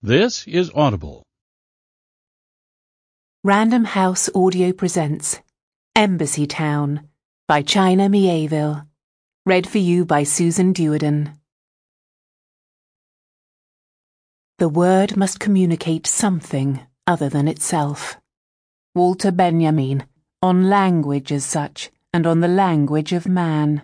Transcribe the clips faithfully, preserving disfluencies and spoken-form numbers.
This is Audible. Random House Audio presents Embassy Town by China Mieville. Read for you by Susan Duerden. The word must communicate something other than itself. Walter Benjamin, on language as such, and on the language of man.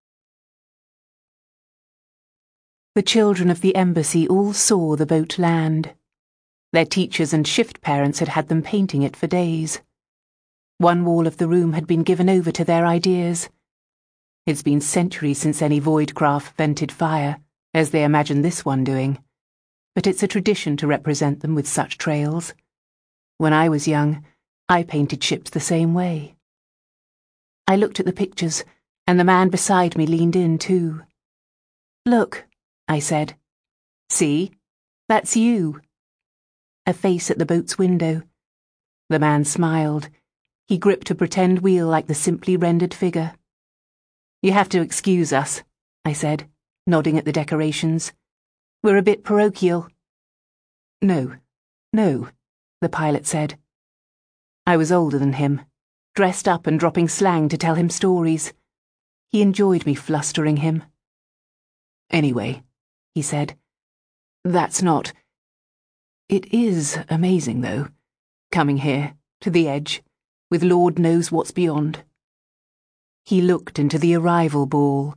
The children of the embassy all saw the boat land. Their teachers and shift parents had had them painting it for days. One wall of the room had been given over to their ideas. It's been centuries since any void craft vented fire, as they imagined this one doing, but it's a tradition to represent them with such trails. When I was young, I painted ships the same way. I looked at the pictures, and the man beside me leaned in too. "Look," I said. "See? That's you." A face at the boat's window. The man smiled. He gripped a pretend wheel like the simply rendered figure. "You have to excuse us," I said, nodding at the decorations. "We're a bit parochial." "No, no," the pilot said. I was older than him, dressed up and dropping slang to tell him stories. He enjoyed me flustering him. "Anyway," he said, "that's not... It is amazing, though, coming here, to the edge, with Lord knows what's beyond." He looked into the arrival ball.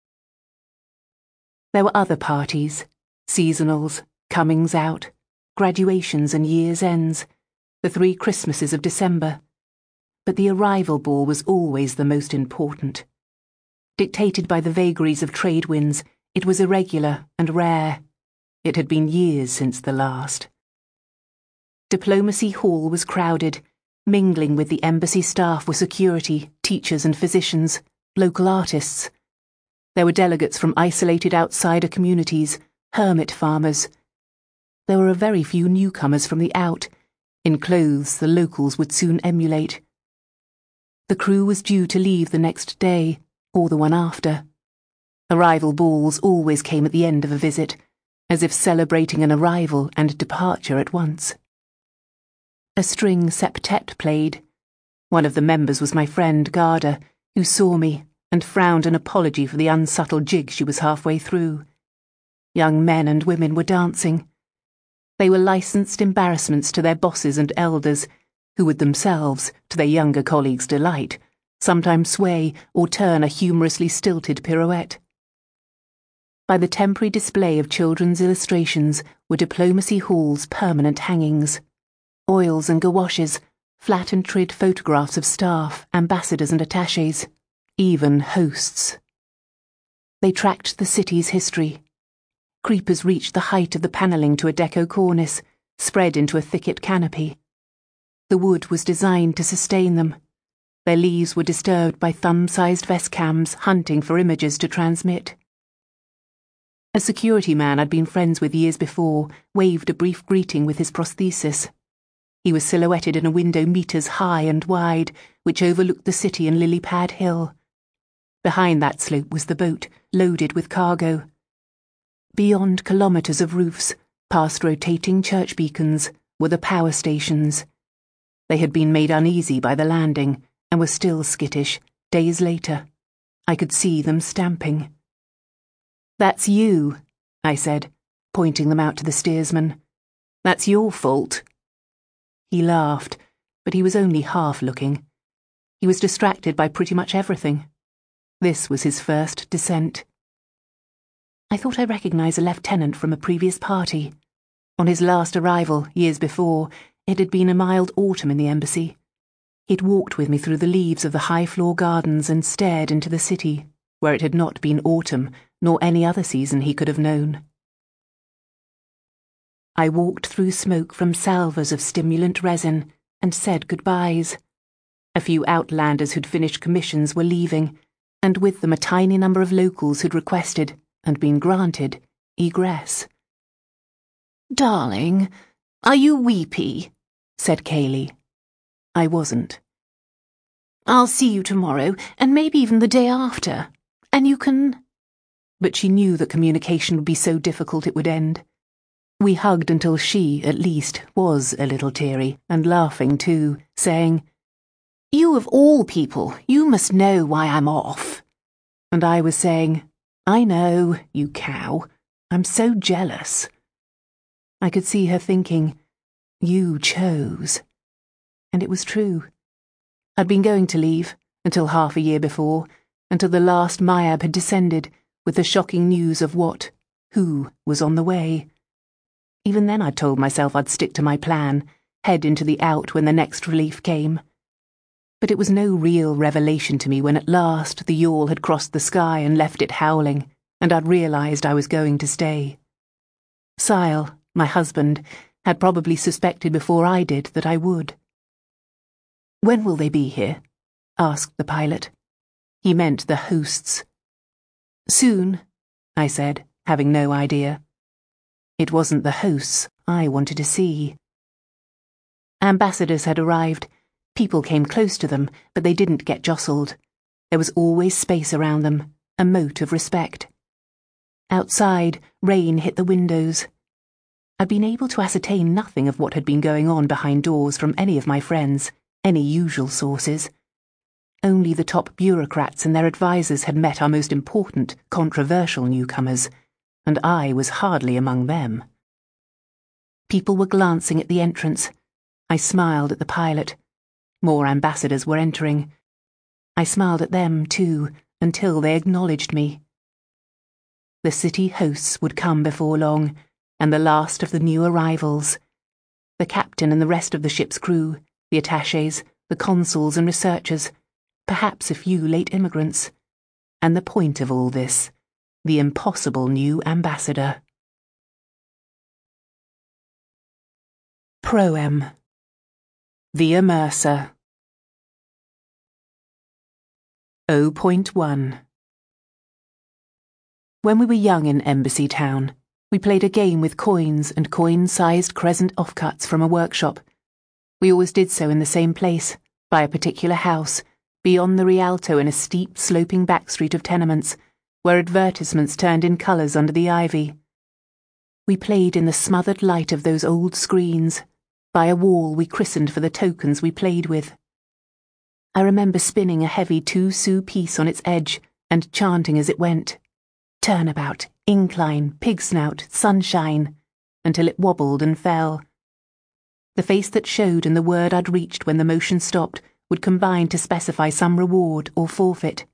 There were other parties, seasonals, comings out, graduations and year's ends, the three Christmases of December. But the arrival ball was always the most important. Dictated by the vagaries of trade winds, it was irregular and rare. It had been years since the last. Diplomacy Hall was crowded. Mingling with the embassy staff were security, teachers and physicians, local artists. There were delegates from isolated outsider communities, hermit farmers. There were a very few newcomers from the out, in clothes the locals would soon emulate. The crew was due to leave the next day, or the one after. Arrival balls always came at the end of a visit, as if celebrating an arrival and departure at once. A string septet played. One of the members was my friend Garda, who saw me and frowned an apology for the unsubtle jig she was halfway through. Young men and women were dancing. They were licensed embarrassments to their bosses and elders, who would themselves, to their younger colleagues' delight, sometimes sway or turn a humorously stilted pirouette. By the temporary display of children's illustrations were Diplomacy Hall's permanent hangings. Oils and gouaches, flat and trid photographs of staff, ambassadors and attachés, even hosts. They tracked the city's history. Creepers reached the height of the panelling to a deco cornice, spread into a thicket canopy. The wood was designed to sustain them. Their leaves were disturbed by thumb-sized Vescams hunting for images to transmit. A security man I'd been friends with years before waved a brief greeting with his prosthesis. He was silhouetted in a window meters high and wide, which overlooked the city and Lilypad Hill. Behind that slope was the boat, loaded with cargo. Beyond kilometres of roofs, past rotating church beacons, were the power stations. They had been made uneasy by the landing, and were still skittish, days later. I could see them stamping. "That's you," I said, pointing them out to the steersman. "That's your fault." He laughed, but he was only half looking. He was distracted by pretty much everything. This was his first descent. I thought I recognised a lieutenant from a previous party. On his last arrival, years before, it had been a mild autumn in the embassy. He'd walked with me through the leaves of the high-floor gardens and stared into the city, where it had not been autumn, nor any other season he could have known. I walked through smoke from salvers of stimulant resin and said goodbyes. A few outlanders who'd finished commissions were leaving, and with them a tiny number of locals who'd requested, and been granted, egress. "Darling, are you weepy?" said Kaylee. I wasn't. "I'll see you tomorrow, and maybe even the day after, and you can—" But she knew that communication would be so difficult it would end. We hugged until she, at least, was a little teary, and laughing too, saying, "You of all people, you must know why I'm off." And I was saying, "I know, you cow. I'm so jealous." I could see her thinking, "You chose." And it was true. I'd been going to leave, until half a year before, until the last Mayab had descended, with the shocking news of what, who, was on the way. Even then I'd told myself I'd stick to my plan, head into the out when the next relief came. But it was no real revelation to me when at last the yawl had crossed the sky and left it howling, and I'd realised I was going to stay. Sile, my husband, had probably suspected before I did that I would. "When will they be here?" asked the pilot. He meant the hosts. "Soon," I said, having no idea. It wasn't the hosts I wanted to see. Ambassadors had arrived. People came close to them, but they didn't get jostled. There was always space around them, a moat of respect. Outside, rain hit the windows. I'd been able to ascertain nothing of what had been going on behind doors from any of my friends, any usual sources. Only the top bureaucrats and their advisers had met our most important, controversial newcomers, and I was hardly among them. People were glancing at the entrance. I smiled at the pilot. More ambassadors were entering. I smiled at them, too, until they acknowledged me. The city hosts would come before long, and the last of the new arrivals. The captain and the rest of the ship's crew, the attachés, the consuls and researchers, perhaps a few late immigrants. And the point of all this, the impossible new ambassador. Proem. Via Mercer. zero point one. When we were young in Embassy Town, we played a game with coins and coin-sized crescent offcuts from a workshop. We always did so in the same place, by a particular house, beyond the Rialto in a steep, sloping backstreet of tenements, where advertisements turned in colours under the ivy. We played in the smothered light of those old screens, by a wall we christened for the tokens we played with. I remember spinning a heavy two-sou piece on its edge and chanting as it went, "Turnabout, incline, pig snout, sunshine," until it wobbled and fell. The face that showed and the word I'd reached when the motion stopped would combine to specify some reward or forfeit.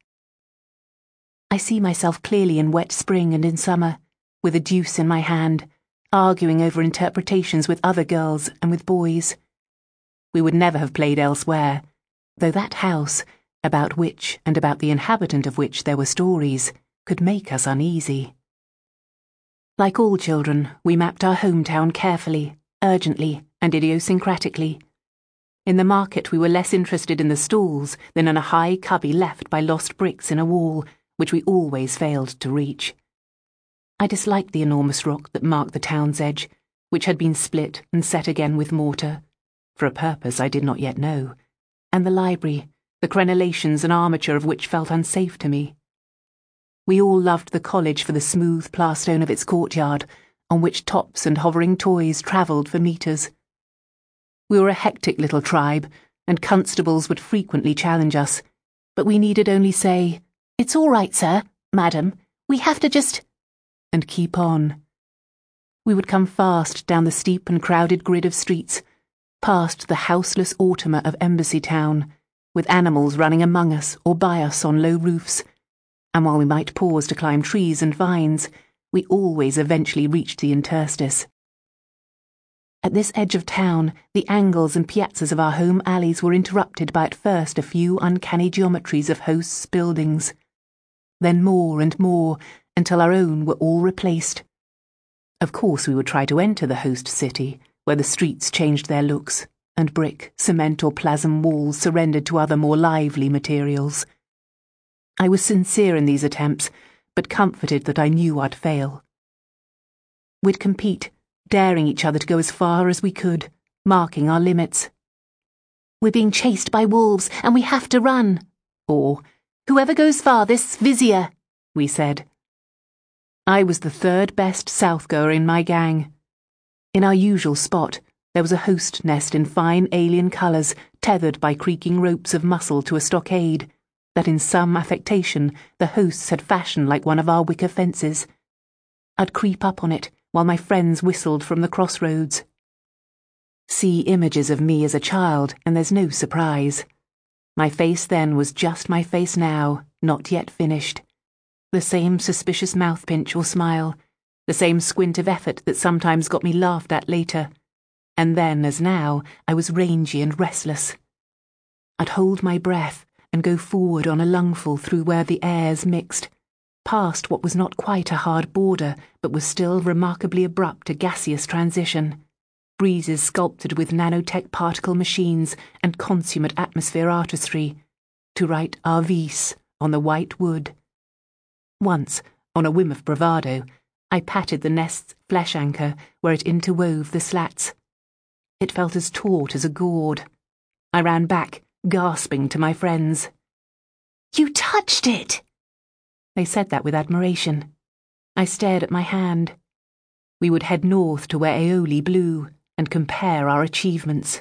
I see myself clearly in wet spring and in summer, with a deuce in my hand, arguing over interpretations with other girls and with boys. We would never have played elsewhere, though that house, about which and about the inhabitant of which there were stories, could make us uneasy. Like all children, we mapped our hometown carefully, urgently, and idiosyncratically. In the market we were less interested in the stalls than in a high cubby left by lost bricks in a wall, which we always failed to reach. I disliked the enormous rock that marked the town's edge, which had been split and set again with mortar, for a purpose I did not yet know, and the library, the crenellations and armature of which felt unsafe to me. We all loved the college for the smooth plastone of its courtyard, on which tops and hovering toys travelled for metres. We were a hectic little tribe, and constables would frequently challenge us, but we needed only say, "It's all right, sir, madam, we have to just..." and keep on. We would come fast down the steep and crowded grid of streets, past the houseless automa of Embassy Town, with animals running among us or by us on low roofs, and while we might pause to climb trees and vines, we always eventually reached the interstice. At this edge of town, the angles and piazzas of our home alleys were interrupted by at first a few uncanny geometries of hosts' buildings, then more and more, until our own were all replaced. Of course we would try to enter the host city, where the streets changed their looks, and brick, cement or plasm walls surrendered to other more lively materials. I was sincere in these attempts, but comforted that I knew I'd fail. We'd compete, daring each other to go as far as we could, marking our limits. "We're being chased by wolves, and we have to run," or, "Whoever goes farthest, Vizier," we said. I was the third best Southgoer in my gang. In our usual spot, there was a host nest in fine alien colours, tethered by creaking ropes of muscle to a stockade that in some affectation the hosts had fashioned like one of our wicker fences. I'd creep up on it while my friends whistled from the crossroads. See images of me as a child, and there's no surprise. My face then was just my face now, not yet finished. The same suspicious mouth pinch or smile, the same squint of effort that sometimes got me laughed at later. And then, as now, I was rangy and restless. I'd hold my breath and go forward on a lungful through where the airs mixed, past what was not quite a hard border but was still remarkably abrupt a gaseous transition, breezes sculpted with nanotech particle machines and consummate atmosphere artistry, to write Arvis on the white wood. Once, on a whim of bravado, I patted the nest's flesh anchor where it interwove the slats. It felt as taut as a gourd. I ran back, gasping, to my friends. "You touched it!" They said that with admiration. I stared at my hand. We would head north to where Aeoli blew and compare our achievements.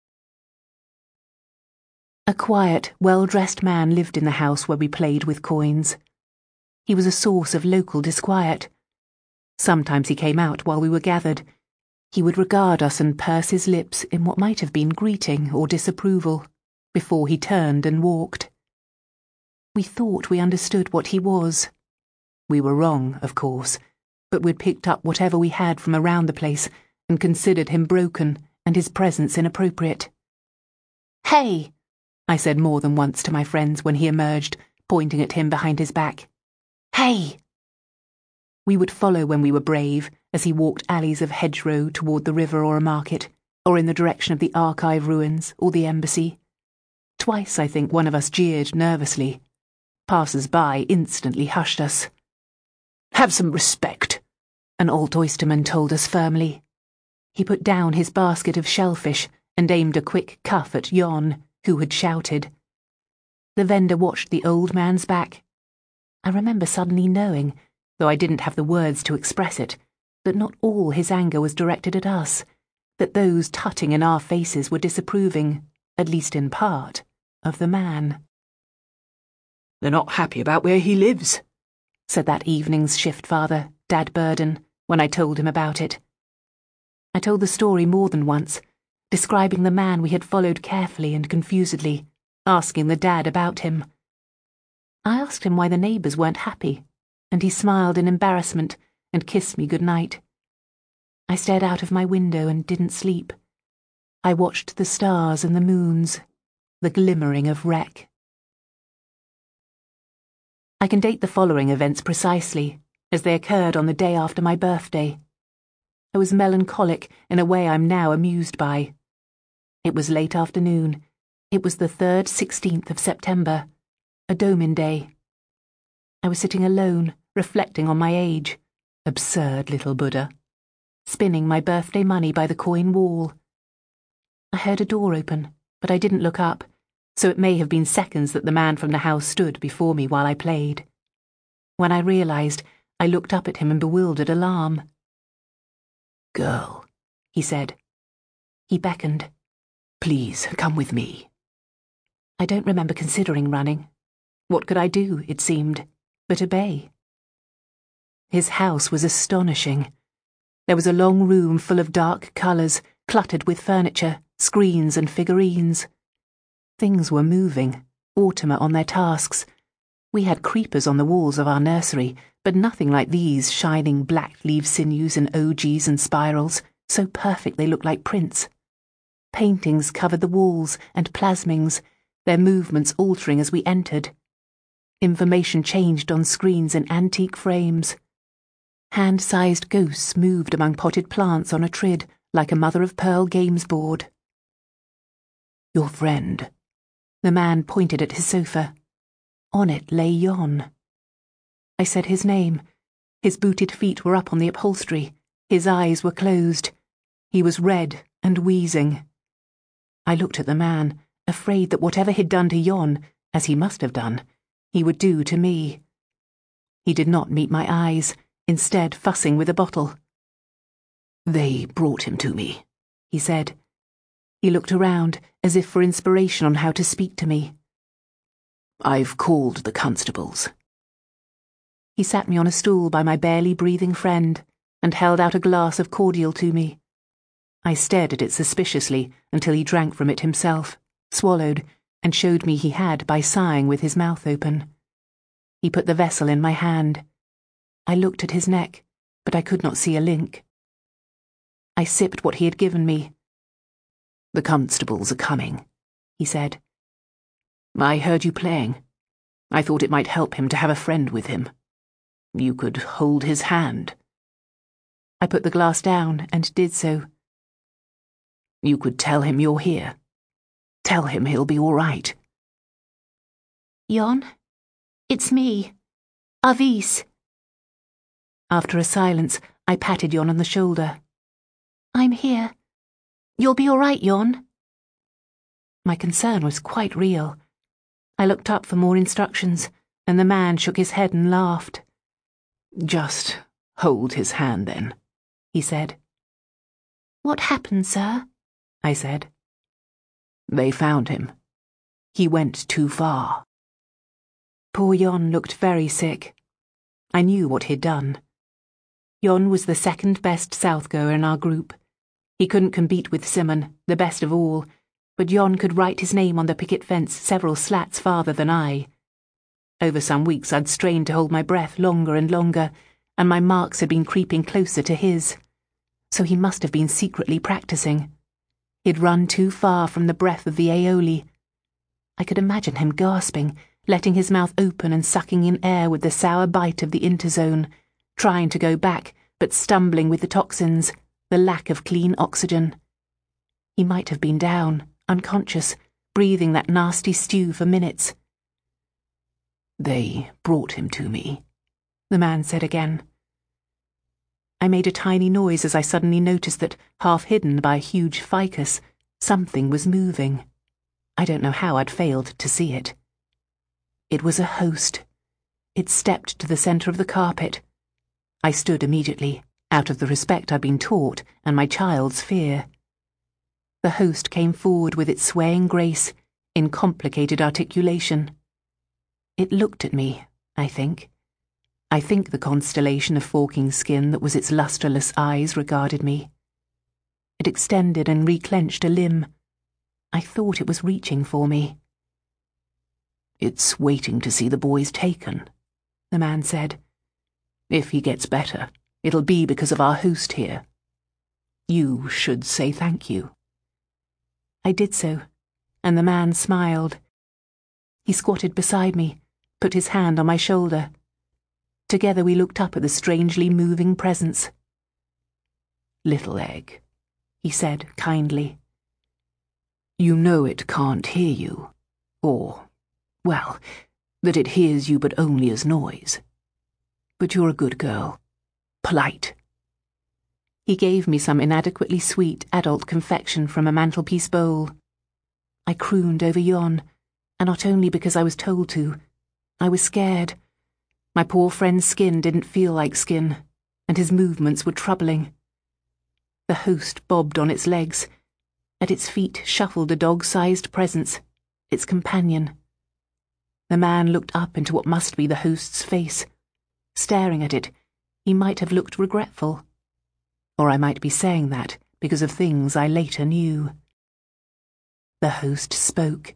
A quiet, well-dressed man lived in the house where we played with coins. He was a source of local disquiet. Sometimes he came out while we were gathered. He would regard us and purse his lips in what might have been greeting or disapproval, before he turned and walked. We thought we understood what he was. We were wrong, of course, but we'd picked up whatever we had from around the place and considered him broken and his presence inappropriate. "Hey!" I said more than once to my friends when he emerged, pointing at him behind his back. "Hey!" We would follow when we were brave, as he walked alleys of hedgerow toward the river or a market, or in the direction of the archive ruins or the embassy. Twice, I think, one of us jeered nervously. Passers-by instantly hushed us. "Have some respect," an old oysterman told us firmly. He put down his basket of shellfish and aimed a quick cuff at Jon, who had shouted. The vendor watched the old man's back. I remember suddenly knowing, though I didn't have the words to express it, that not all his anger was directed at us, that those tutting in our faces were disapproving, at least in part, of the man. "They're not happy about where he lives," said that evening's shift father, Dad Burden, when I told him about it. I told the story more than once, describing the man we had followed carefully and confusedly, asking the dad about him. I asked him why the neighbours weren't happy, and he smiled in embarrassment and kissed me good night. I stared out of my window and didn't sleep. I watched the stars and the moons, the glimmering of wreck. I can date the following events precisely, as they occurred on the day after my birthday. I was melancholic in a way I'm now amused by. It was late afternoon. It was the third sixteenth of September, a Domin day. I was sitting alone, reflecting on my age, absurd little Buddha, spinning my birthday money by the coin wall. I heard a door open, but I didn't look up, so it may have been seconds that the man from the house stood before me while I played. When I realised, I looked up at him in bewildered alarm. "Girl," he said. He beckoned. "Please, come with me." I don't remember considering running. What could I do, it seemed, but obey? His house was astonishing. There was a long room full of dark colours, cluttered with furniture, screens and figurines. Things were moving, automa on their tasks. We had creepers on the walls of our nursery, but nothing like these shining black-leaf sinews and ogies and spirals, so perfect they looked like prints. Paintings covered the walls and plasmings, their movements altering as we entered. Information changed on screens in antique frames. Hand-sized ghosts moved among potted plants on a trid like a mother-of-pearl games board. "Your friend." The man pointed at his sofa. On it lay Jon. I said his name. His booted feet were up on the upholstery. His eyes were closed. He was red and wheezing. I looked at the man, afraid that whatever he'd done to Jon, as he must have done, he would do to me. He did not meet my eyes, instead fussing with a bottle. "They brought him to me," he said. He looked around, as if for inspiration on how to speak to me. "I've called the constables." He sat me on a stool by my barely breathing friend and held out a glass of cordial to me. I stared at it suspiciously until he drank from it himself, swallowed, and showed me he had by sighing with his mouth open. He put the vessel in my hand. I looked at his neck, but I could not see a link. I sipped what he had given me. "The constables are coming," he said. "I heard you playing. I thought it might help him to have a friend with him. You could hold his hand." I put the glass down and did so. "You could tell him you're here. Tell him he'll be all right." "Jon, it's me, Avis." After a silence, I patted Jon on the shoulder. "I'm here. You'll be all right, Jon." My concern was quite real. I looked up for more instructions, and the man shook his head and laughed. "Just hold his hand, then," he said. "What happened, sir?" I said. "They found him. He went too far." Poor Jon looked very sick. I knew what he'd done. Jon was the second best Southgoer in our group. He couldn't compete with Simon, the best of all, but Jon could write his name on the picket fence several slats farther than I. Over some weeks I'd strained to hold my breath longer and longer, and my marks had been creeping closer to his. So he must have been secretly practicing. He'd run too far from the breath of the aioli. I could imagine him gasping, letting his mouth open and sucking in air with the sour bite of the interzone, trying to go back, but stumbling with the toxins, the lack of clean oxygen. He might have been down, unconscious, breathing that nasty stew for minutes. "They brought him to me," the man said again. I made a tiny noise as I suddenly noticed that, half hidden by a huge ficus, something was moving. I don't know how I'd failed to see it. It was a host. It stepped to the centre of the carpet. I stood immediately, out of the respect I'd been taught and my child's fear. The host came forward with its swaying grace, in complicated articulation. It looked at me, I think. I think the constellation of forking skin that was its lustreless eyes regarded me. It extended and reclenched a limb. I thought it was reaching for me. "It's waiting to see the boys taken," the man said. "If he gets better, it'll be because of our host here. You should say thank you." I did so, and the man smiled. He squatted beside me, put his hand on my shoulder. Together we looked up at the strangely moving presence. "Little egg," he said kindly. "You know it can't hear you, or, well, that it hears you but only as noise. But you're a good girl. Polite." He gave me some inadequately sweet adult confection from a mantelpiece bowl. I crooned over Jon, and not only because I was told to. I was scared. My poor friend's skin didn't feel like skin, and his movements were troubling. The host bobbed on its legs. At its feet shuffled a dog-sized presence, its companion. The man looked up into what must be the host's face. Staring at it, he might have looked regretful. Or I might be saying that because of things I later knew. The host spoke.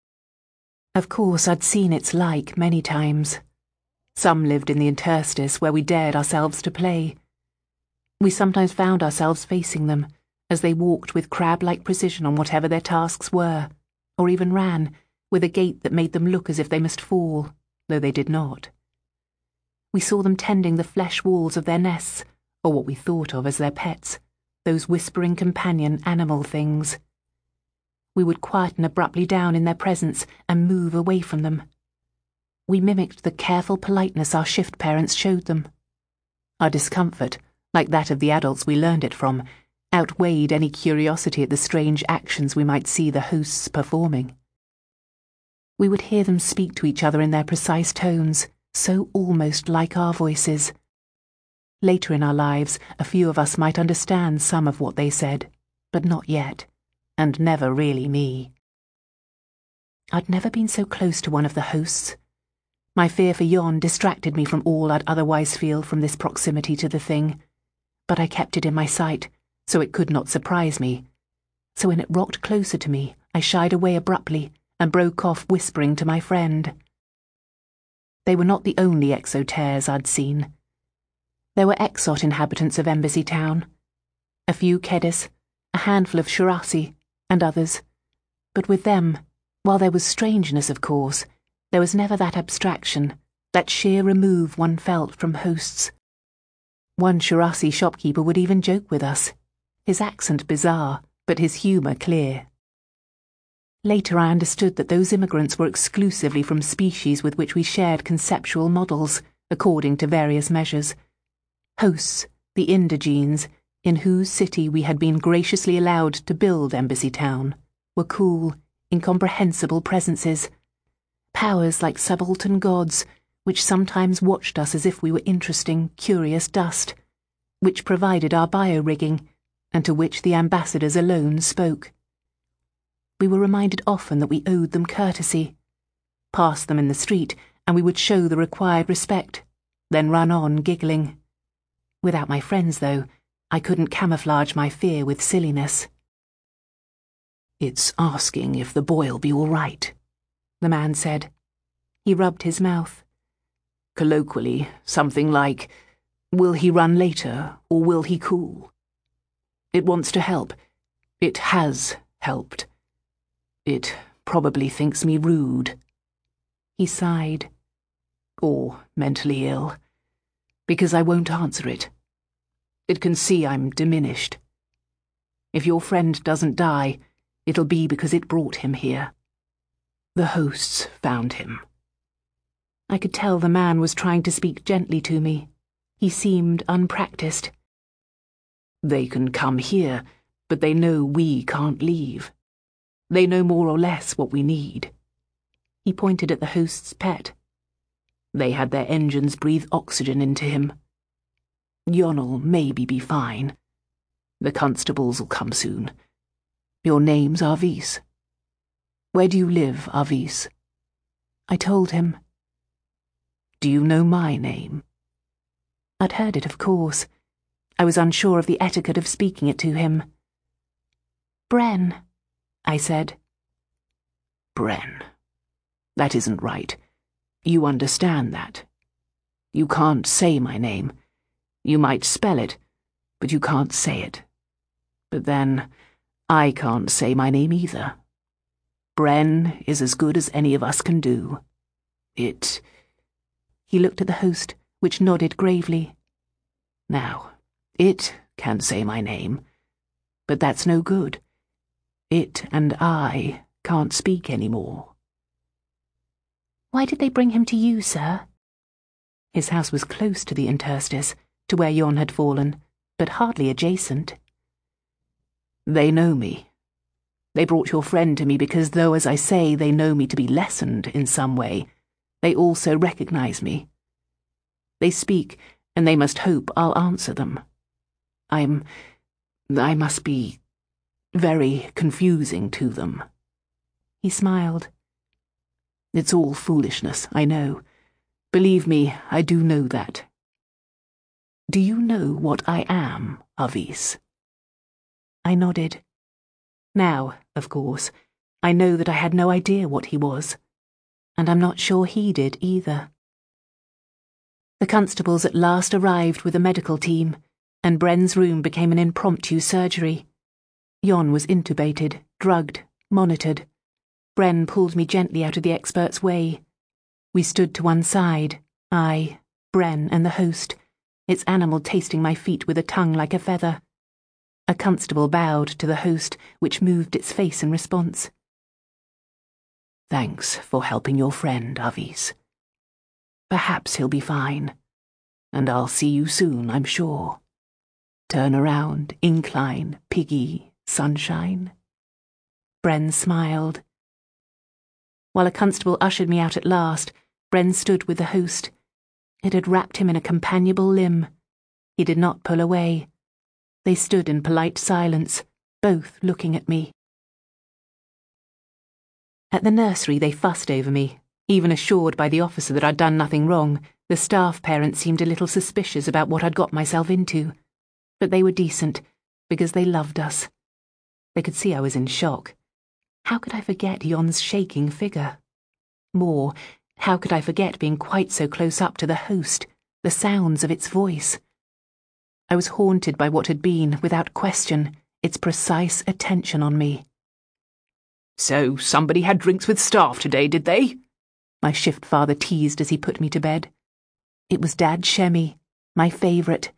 Of course, I'd seen its like many times. Some lived in the interstice where we dared ourselves to play. We sometimes found ourselves facing them as they walked with crab-like precision on whatever their tasks were, or even ran, with a gait that made them look as if they must fall, though they did not. We saw them tending the flesh walls of their nests, or what we thought of as their pets, those whispering companion animal things. We would quieten abruptly down in their presence and move away from them. We mimicked the careful politeness our shift parents showed them. Our discomfort, like that of the adults we learned it from, outweighed any curiosity at the strange actions we might see the hosts performing. We would hear them speak to each other in their precise tones, so almost like our voices. Later in our lives, a few of us might understand some of what they said, but not yet, and never really me. I'd never been so close to one of the hosts. My fear for Jon distracted me from all I'd otherwise feel from this proximity to the thing, but I kept it in my sight, so it could not surprise me. So when it rocked closer to me, I shied away abruptly and broke off whispering to my friend. They were not the only exoteres I'd seen. There were Exot inhabitants of Embassy Town, a few Kedis, a handful of Shirasi, and others. But with them, while there was strangeness, of course, there was never that abstraction, that sheer remove one felt from hosts. One Shirasi shopkeeper would even joke with us, his accent bizarre, but his humour clear. Later I understood that those immigrants were exclusively from species with which we shared conceptual models, according to various measures. Hosts, the Indigenes, in whose city we had been graciously allowed to build Embassy Town, were cool, incomprehensible presences. Powers like subaltern gods, which sometimes watched us as if we were interesting, curious dust, which provided our bio-rigging, and to which the ambassadors alone spoke. We were reminded often that we owed them courtesy. Pass them in the street, and we would show the required respect, then run on giggling. Without my friends, though, I couldn't camouflage my fear with silliness. "It's asking if the boy'll be all right," the man said. He rubbed his mouth. "Colloquially, something like, will he run later, or will he cool? It wants to help. It has helped. It probably thinks me rude." He sighed. "Or mentally ill. Because I won't answer it. It can see I'm diminished. If your friend doesn't die, it'll be because it brought him here. The hosts found him." I could tell the man was trying to speak gently to me. He seemed unpracticed. "They can come here, but they know we can't leave. They know more or less what we need." He pointed at the host's pet. "They had their engines breathe oxygen into him. Jon'll maybe be fine. The constable'll come soon. Your name's Arvis. Where do you live, Arvis?" I told him. "Do you know my name?" I'd heard it, of course. I was unsure of the etiquette of speaking it to him. "Bren," I said. "Bren. That isn't right. You understand that. You can't say my name. You might spell it, but you can't say it. But then, I can't say my name either. Bren is as good as any of us can do. It..." He looked at the host, which nodded gravely. "Now, it can say my name, but that's no good. It and I can't speak anymore." "Why did they bring him to you, sir?" His house was close to the interstice, to where Jon had fallen, but hardly adjacent. "They know me. They brought your friend to me because, though, as I say, they know me to be lessened in some way, they also recognize me. They speak, and they must hope I'll answer them. I'm... I must be... very confusing to them." He smiled. "It's all foolishness, I know. Believe me, I do know that. Do you know what I am, Arvis?" I nodded. Now, of course, I know that I had no idea what he was, and I'm not sure he did either. The constables at last arrived with a medical team, and Bren's room became an impromptu surgery. Jon was intubated, drugged, monitored. Bren pulled me gently out of the expert's way. We stood to one side, I, Bren, and the host, its animal tasting my feet with a tongue like a feather. A constable bowed to the host, which moved its face in response. "Thanks for helping your friend, Arvis. Perhaps he'll be fine, and I'll see you soon, I'm sure. Turn around, incline, piggy, sunshine." Bren smiled. While a constable ushered me out at last, Bren stood with the host. It had wrapped him in a companionable limb. He did not pull away. They stood in polite silence, both looking at me. At the nursery they fussed over me. Even assured by the officer that I'd done nothing wrong, the staff parents seemed a little suspicious about what I'd got myself into. But they were decent, because they loved us. They could see I was in shock. How could I forget Jon's shaking figure? More, how could I forget being quite so close up to the host, the sounds of its voice? I was haunted by what had been, without question, its precise attention on me. "So somebody had drinks with staff today, did they?" My shift father teased as he put me to bed. It was Dad Shemmy, my favourite.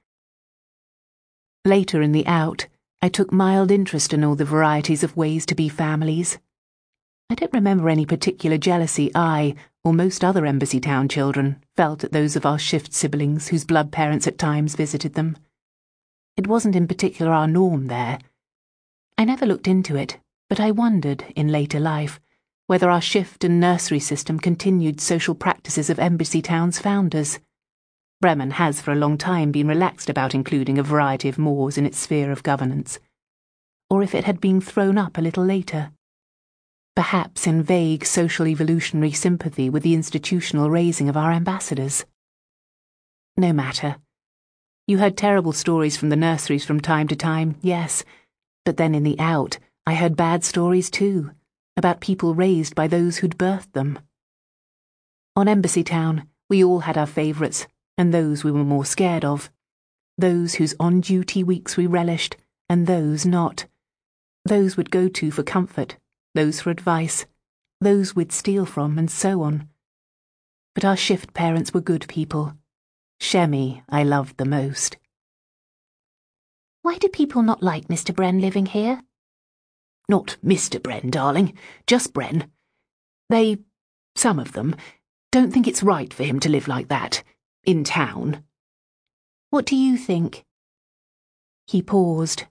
Later in the out, I took mild interest in all the varieties of ways to be families. I don't remember any particular jealousy I, or most other Embassy Town children, felt at those of our shift siblings whose blood parents at times visited them. It wasn't in particular our norm there. I never looked into it, but I wondered, in later life, whether our shift and nursery system continued social practices of Embassy Town's founders. Bremen has for a long time been relaxed about including a variety of Moors in its sphere of governance. Or if it had been thrown up a little later. Perhaps in vague social evolutionary sympathy with the institutional raising of our ambassadors. No matter. You heard terrible stories from the nurseries from time to time, yes, but then in the out, I heard bad stories too, about people raised by those who'd birthed them. On Embassy Town, we all had our favourites, and those we were more scared of. Those whose on-duty weeks we relished, and those not. Those we'd go to for comfort, those for advice, those we'd steal from, and so on. But our shift parents were good people. Shemmy I loved the most. Why do people not like Mister Bren living here? Not Mister Bren, darling, just Bren. They, some of them, don't think it's right for him to live like that, in town. What do you think? He paused.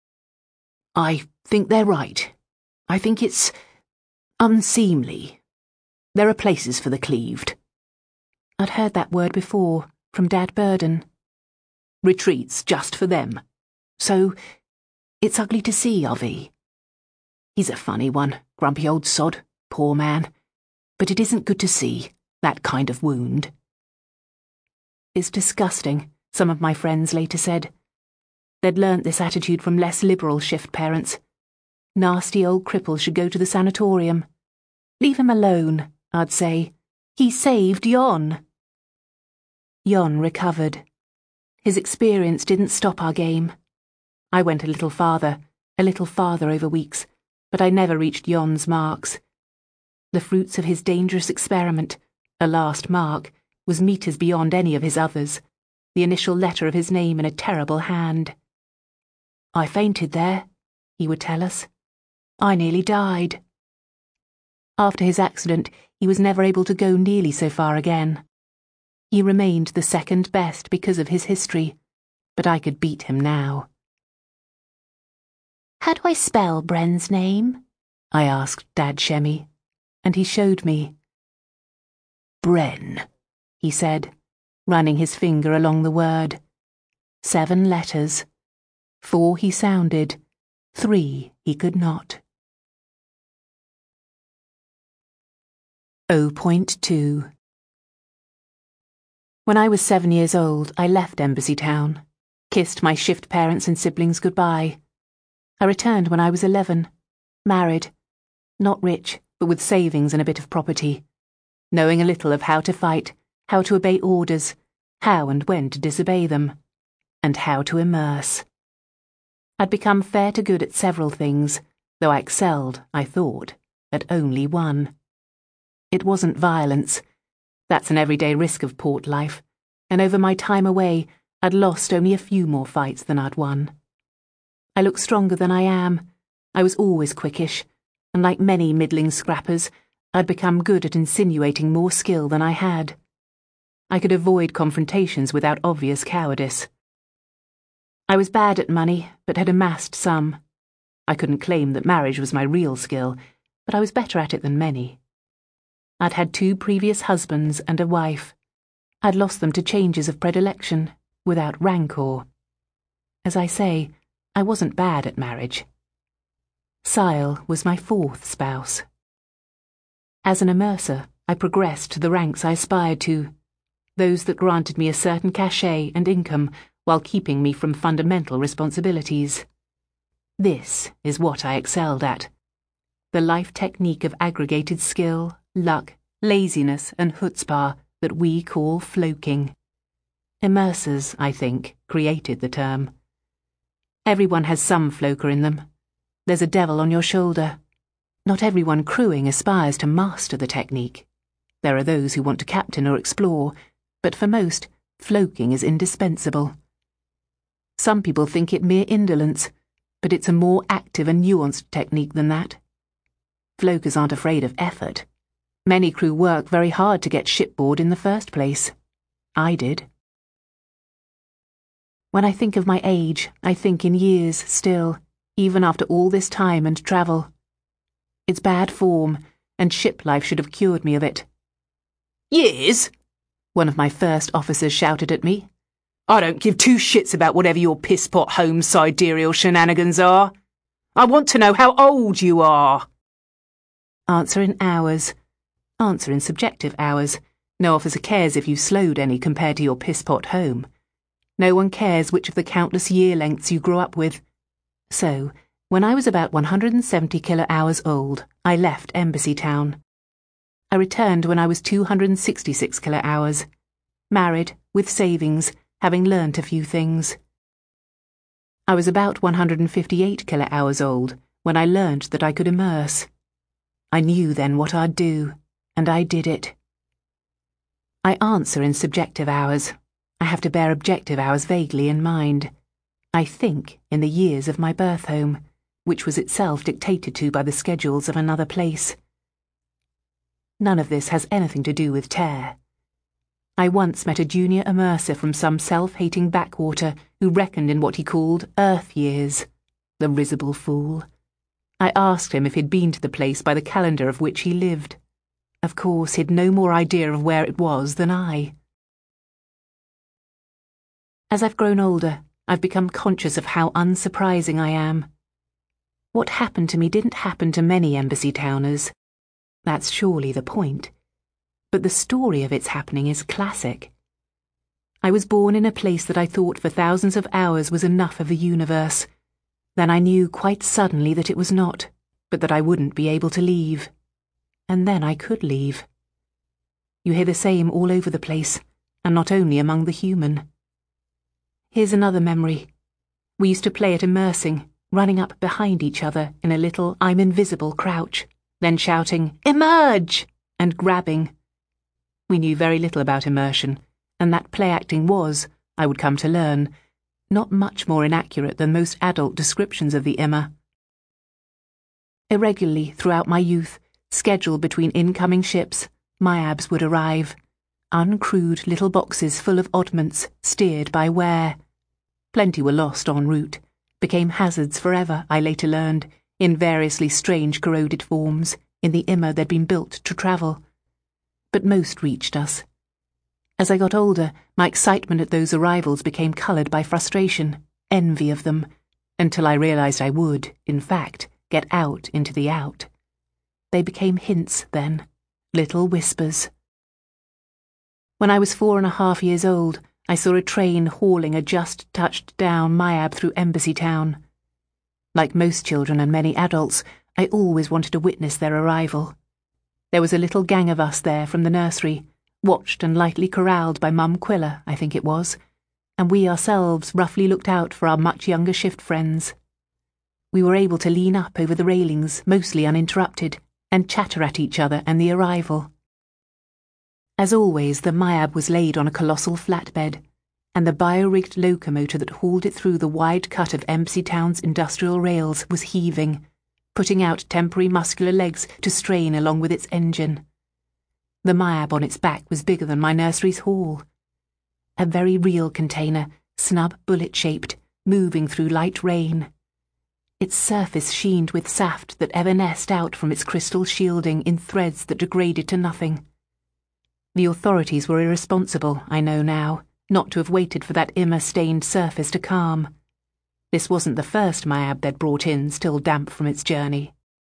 I think they're right. I think it's unseemly. There are places for the cleaved. I'd heard that word before, from Dad Burden. Retreats just for them. So, it's ugly to see, Avi. He's a funny one, grumpy old sod, poor man. But it isn't good to see, that kind of wound. It's disgusting, some of my friends later said. They'd learnt this attitude from less liberal shift parents. Nasty old cripple should go to the sanatorium. Leave him alone, I'd say. He saved Jon. Jon recovered. His experience didn't stop our game. I went a little farther, a little farther over weeks, but I never reached Jon's marks. The fruits of his dangerous experiment, a last mark, was metres beyond any of his others, the initial letter of his name in a terrible hand. I fainted there, he would tell us. I nearly died. After his accident, he was never able to go nearly so far again. He remained the second best because of his history, but I could beat him now. How do I spell Bren's name? I asked Dad Shemmy, and he showed me. Bren, he said, running his finger along the word. Seven letters. Four he sounded, three he could not. zero point two. When I was seven years old, I left Embassy Town, kissed my shift parents and siblings goodbye. I returned when I was eleven, married, not rich, but with savings and a bit of property, knowing a little of how to fight, how to obey orders, how and when to disobey them, and how to immerse. I'd become fair to good at several things, though I excelled, I thought, at only one. It wasn't violence. That's an everyday risk of port life, and over my time away, I'd lost only a few more fights than I'd won. I look stronger than I am. I was always quickish, and like many middling scrappers, I'd become good at insinuating more skill than I had. I could avoid confrontations without obvious cowardice. I was bad at money, but had amassed some. I couldn't claim that marriage was my real skill, but I was better at it than many. I'd had two previous husbands and a wife. I'd lost them to changes of predilection, without rancour. As I say, I wasn't bad at marriage. Sile was my fourth spouse. As an immerser, I progressed to the ranks I aspired to, those that granted me a certain cachet and income while keeping me from fundamental responsibilities. This is what I excelled at. The life technique of aggregated skill, luck, laziness and chutzpah that we call floking. Immersers, I think, created the term. Everyone has some floker in them. There's a devil on your shoulder. Not everyone crewing aspires to master the technique. There are those who want to captain or explore, but for most, floking is indispensable. Some people think it mere indolence, but it's a more active and nuanced technique than that. Flokers aren't afraid of effort. Many crew work very hard to get shipboard in the first place. I did. When I think of my age, I think in years still, even after all this time and travel. It's bad form, and ship life should have cured me of it. Years? One of my first officers shouted at me. I don't give two shits about whatever your pisspot home sidereal shenanigans are. I want to know how old you are. Answer in hours. Answer in subjective hours. No officer cares if you slowed any compared to your pisspot home. No one cares which of the countless year lengths you grew up with. So, when I was about one hundred seventy kilo-hours old, I left Embassy Town. I returned when I was two hundred sixty-six kilo-hours, married, with savings, having learnt a few things. I was about one hundred fifty-eight kilo-hours old when I learnt that I could immerse. I knew then what I'd do, and I did it. I answer in subjective hours. I have to bear objective hours vaguely in mind. I think in the years of my birth home, which was itself dictated to by the schedules of another place. None of this has anything to do with tear. I once met a junior immerser from some self-hating backwater who reckoned in what he called Earth years. The risible fool. I asked him if he'd been to the place by the calendar of which he lived. Of course, he'd no more idea of where it was than I. As I've grown older, I've become conscious of how unsurprising I am. What happened to me didn't happen to many Embassy Towners. That's surely the point. But the story of its happening is classic. I was born in a place that I thought for thousands of hours was enough of the universe. Then I knew quite suddenly that it was not, but that I wouldn't be able to leave. And then I could leave. You hear the same all over the place, and not only among the human. Here's another memory. We used to play at immersing, running up behind each other in a little I'm invisible crouch, then shouting, "Emerge!" and grabbing. We knew very little about immersion, and that play acting was, I would come to learn, not much more inaccurate than most adult descriptions of the Immer. Irregularly throughout my youth, scheduled between incoming ships, myabs would arrive. Uncrewed little boxes full of oddments, steered by wear. Plenty were lost en route, became hazards forever, I later learned, in variously strange corroded forms, in the Immer they'd been built to travel. But most reached us. As I got older, my excitement at those arrivals became coloured by frustration, envy of them, until I realised I would, in fact, get out into the out. They became hints then, little whispers. When I was four and a half years old, I saw a train hauling a just-touched-down myab through Embassy Town. Like most children and many adults, I always wanted to witness their arrival. There was a little gang of us there from the nursery, watched and lightly corralled by Mum Quiller, I think it was, and we ourselves roughly looked out for our much younger shift friends. We were able to lean up over the railings, mostly uninterrupted, and chatter at each other and the arrival. As always, the myab was laid on a colossal flatbed, and the bio-rigged locomotor that hauled it through the wide cut of Embassy Town's industrial rails was heaving, putting out temporary muscular legs to strain along with its engine. The myab on its back was bigger than my nursery's hall. A very real container, snub bullet-shaped, moving through light rain. Its surface sheened with saft that evanesced out from its crystal shielding in threads that degraded to nothing. The authorities were irresponsible, I know now, not to have waited for that Imma-stained surface to calm. This wasn't the first Mayab they'd brought in, still damp from its journey.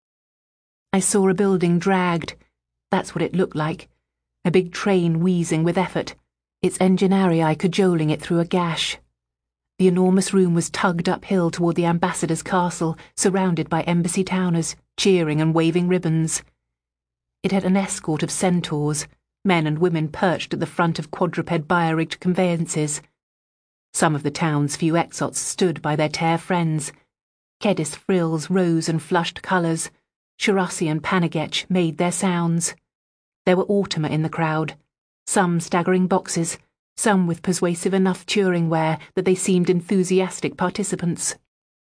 I saw a building dragged. That's what it looked like. A big train wheezing with effort, its engineer cajoling it through a gash. The enormous room was tugged uphill toward the ambassador's castle, surrounded by embassy towners, cheering and waving ribbons. It had an escort of centaurs, men and women perched at the front of quadruped biorigged conveyances. Some of the town's few exots stood by their tear friends. Kedis frills rose and flushed colours. Shirasi and Panagech made their sounds. There were Automa in the crowd, some staggering boxes, some with persuasive enough Turing wear that they seemed enthusiastic participants.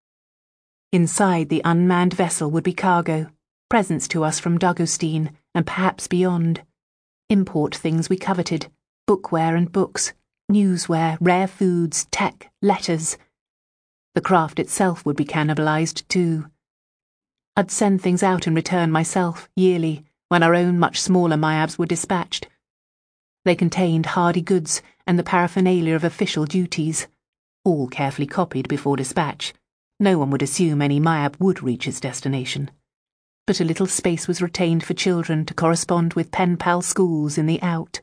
Inside the unmanned vessel would be cargo, presents to us from Dagostine and perhaps beyond. Import things we coveted, bookware and books, newsware, rare foods, tech, letters. The craft itself would be cannibalized too. I'd send things out in return myself, yearly, when our own much smaller Mayabs were dispatched. They contained hardy goods and the paraphernalia of official duties, all carefully copied before dispatch. No one would assume any Mayab would reach its destination. But a little space was retained for children to correspond with pen pal schools in the out.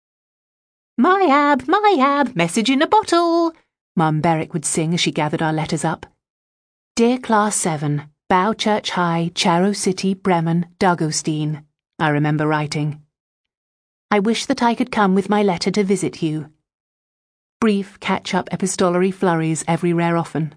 "Mayab, Mayab, message in a bottle," Mum Berwick would sing as she gathered our letters up. "Dear Class seven, Bow Church High, Charo City, Bremen, Dagostine," I remember writing. "I wish that I could come with my letter to visit you." Brief catch-up epistolary flurries every rare often.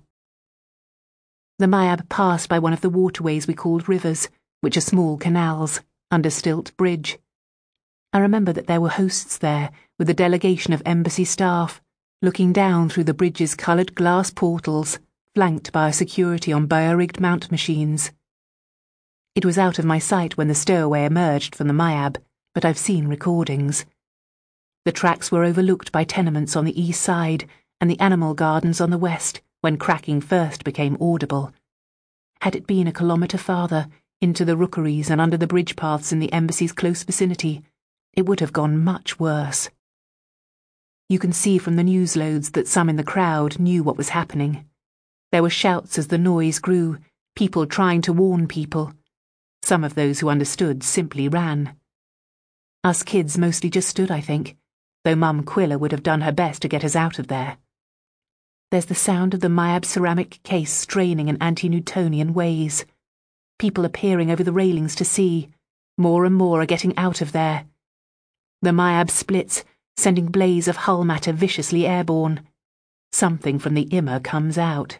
The Mayab passed by one of the waterways we called rivers, which are small canals, under Stilt Bridge. I remember that there were hosts there, with a delegation of embassy staff, looking down through the bridge's coloured glass portals, flanked by a security on bio-rigged mount machines. It was out of my sight when the stowaway emerged from the Mayab, but I've seen recordings. The tracks were overlooked by tenements on the east side and the animal gardens on the west, when cracking first became audible. Had it been a kilometre farther, into the rookeries and under the bridge paths in the embassy's close vicinity, it would have gone much worse. You can see from the newsloads that some in the crowd knew what was happening. There were shouts as the noise grew, people trying to warn people. Some of those who understood simply ran. Us kids mostly just stood, I think, though Mum Quiller would have done her best to get us out of there. There's the sound of the Mayab ceramic case straining in anti-Newtonian ways. People appearing over the railings to see. More and more are getting out of there. The Mayab splits, sending blaze of hull matter viciously airborne. Something from the Imma comes out.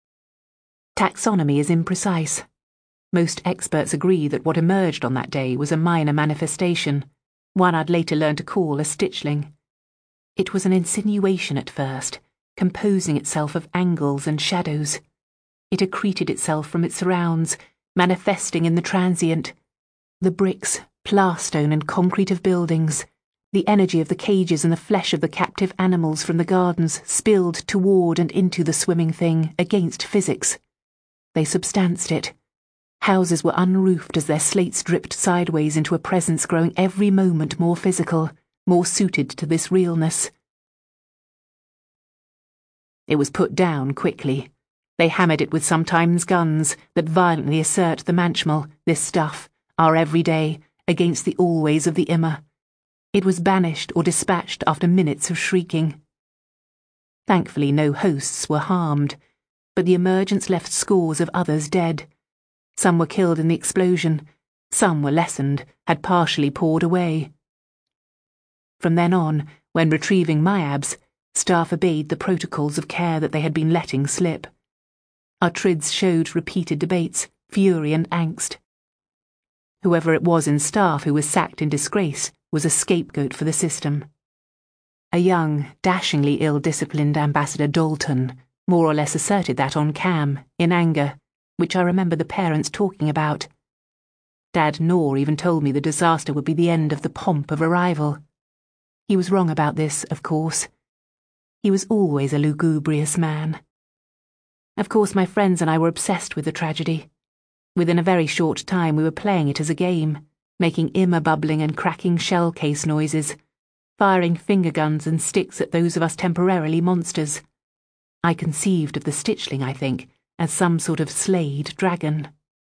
Taxonomy is imprecise. Most experts agree that what emerged on that day was a minor manifestation, one I'd later learn to call a stitchling. It was an insinuation at first, composing itself of angles and shadows. It accreted itself from its surrounds, manifesting in the transient. The bricks, plasterstone and concrete of buildings, the energy of the cages and the flesh of the captive animals from the gardens spilled toward and into the swimming thing against physics. They substanced it. Houses were unroofed as their slates dripped sideways into a presence growing every moment more physical, more suited to this realness. It was put down quickly. They hammered it with sometimes guns that violently assert the manchmal, this stuff, our everyday, against the always of the Imma. It was banished or dispatched after minutes of shrieking. Thankfully no hosts were harmed, but the emergence left scores of others dead. Some were killed in the explosion, some were lessened, had partially poured away. From then on, when retrieving Mayabs, staff obeyed the protocols of care that they had been letting slip. Our trids showed repeated debates, fury and angst. Whoever it was in staff who was sacked in disgrace was a scapegoat for the system. A young, dashingly ill-disciplined Ambassador Dalton more or less asserted that on cam, in anger, which I remember the parents talking about. Dad Nor even told me the disaster would be the end of the pomp of arrival. He was wrong about this, of course. He was always a lugubrious man. Of course, my friends and I were obsessed with the tragedy. Within a very short time we were playing it as a game, making Imma bubbling and cracking shell case noises, firing finger guns and sticks at those of us temporarily monsters. I conceived of the Stitchling, I think, as some sort of slayed dragon.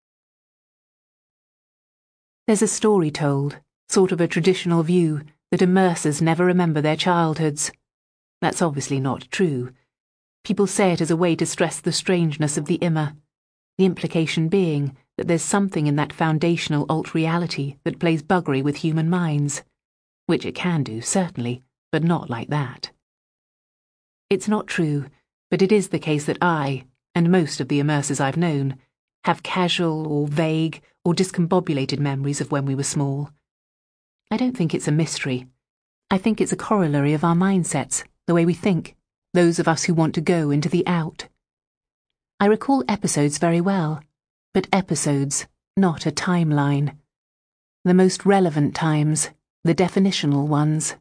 There's a story told, sort of a traditional view, that immersers never remember their childhoods. That's obviously not true. People say it as a way to stress the strangeness of the immer, the implication being that there's something in that foundational alt-reality that plays buggery with human minds, which it can do, certainly, but not like that. It's not true, but it is the case that I, and most of the immersers I've known, have casual or vague or discombobulated memories of when we were small. I don't think it's a mystery. I think it's a corollary of our mindsets, the way we think, those of us who want to go into the out. I recall episodes very well, but episodes, not a timeline. The most relevant times, the definitional ones.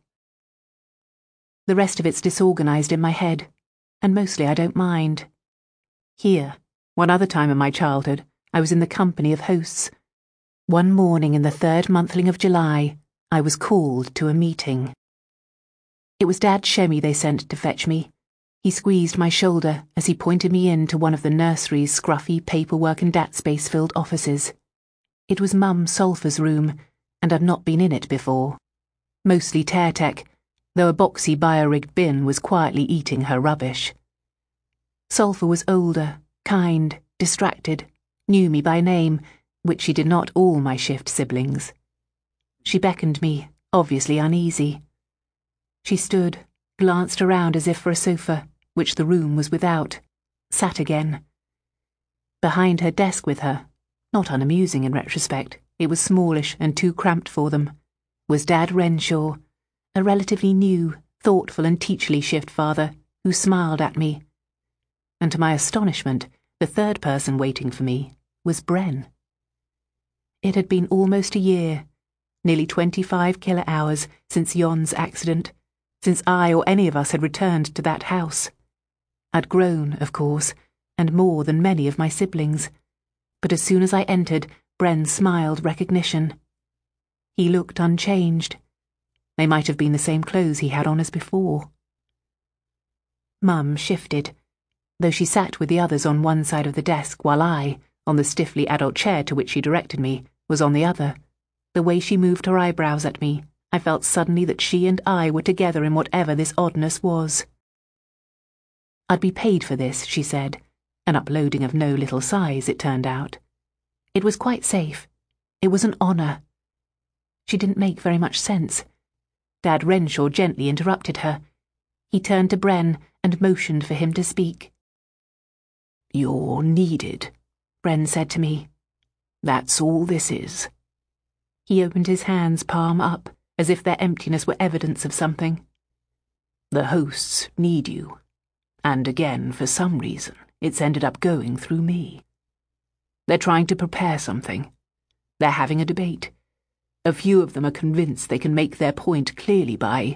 The rest of it's disorganized in my head, and mostly I don't mind. Here, one other time in my childhood, I was in the company of hosts. One morning in the third monthling of July, I was called to a meeting. It was Dad Shemmy they sent to fetch me. He squeezed my shoulder as he pointed me in to one of the nursery's scruffy paperwork and dat-space-filled offices. It was Mum Sulphur's room, and I've not been in it before. Mostly tear-tech, though a boxy bio-rigged bin was quietly eating her rubbish. Sulphur was older, kind, distracted, knew me by name, which she did not all my shift siblings. She beckoned me, obviously uneasy. She stood, glanced around as if for a sofa, which the room was without, sat again. Behind her desk with her, not unamusing in retrospect, it was smallish and too cramped for them, was Dad Renshaw, a relatively new, thoughtful and teacherly shift father who smiled at me. And to my astonishment, the third person waiting for me was Bren. It had been almost a year, nearly twenty-five killer hours since Yon's accident, since I or any of us had returned to that house. I'd grown, of course, and more than many of my siblings, but as soon as I entered, Bren smiled recognition. He looked unchanged. They might have been the same clothes he had on as before. Mum shifted, though she sat with the others on one side of the desk while I, on the stiffly adult chair to which she directed me, was on the other. The way she moved her eyebrows at me, I felt suddenly that she and I were together in whatever this oddness was. I'd be paid for this, she said, an uploading of no little size, it turned out. It was quite safe. It was an honour. She didn't make very much sense. Dad Renshaw gently interrupted her. He turned to Bren and motioned for him to speak. "You're needed," Bren said to me. "That's all this is." He opened his hands palm up, as if their emptiness were evidence of something. "The hosts need you. And again, for some reason, it's ended up going through me. They're trying to prepare something. They're having a debate. A few of them are convinced they can make their point clearly by...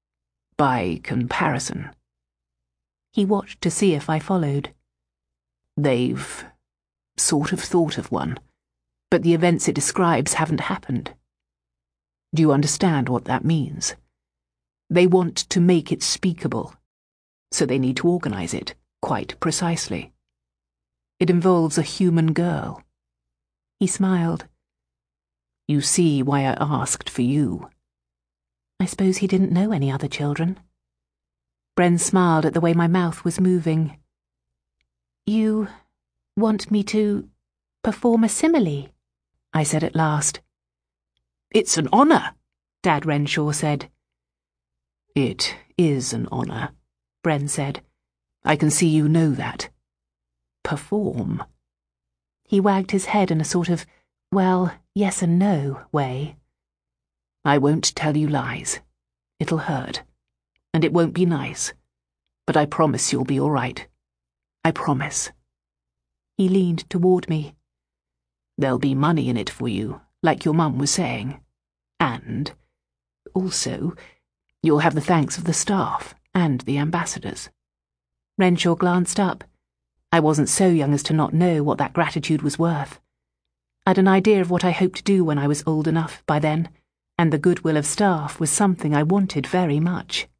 by comparison." He watched to see if I followed. "They've sort of thought of one, but the events it describes haven't happened. Do you understand what that means? They want to make it speakable, so they need to organize it, quite precisely. It involves a human girl." He smiled. "You see why I asked for you." I suppose he didn't know any other children. Bren smiled at the way my mouth was moving. "You want me to perform a simile?" I said at last. "It's an honour," Dad Renshaw said. "It is an honour," Bren said. "I can see you know that. Perform." He wagged his head in a sort of, well, yes and no way. "I won't tell you lies. It'll hurt, and it won't be nice, but I promise you'll be all right. I promise." He leaned toward me. "There'll be money in it for you, like your mum was saying. And, also, you'll have the thanks of the staff and the ambassadors." Renshaw glanced up. I wasn't so young as to not know what that gratitude was worth. I'd an idea of what I hoped to do when I was old enough, by then, and the goodwill of staff was something I wanted very much.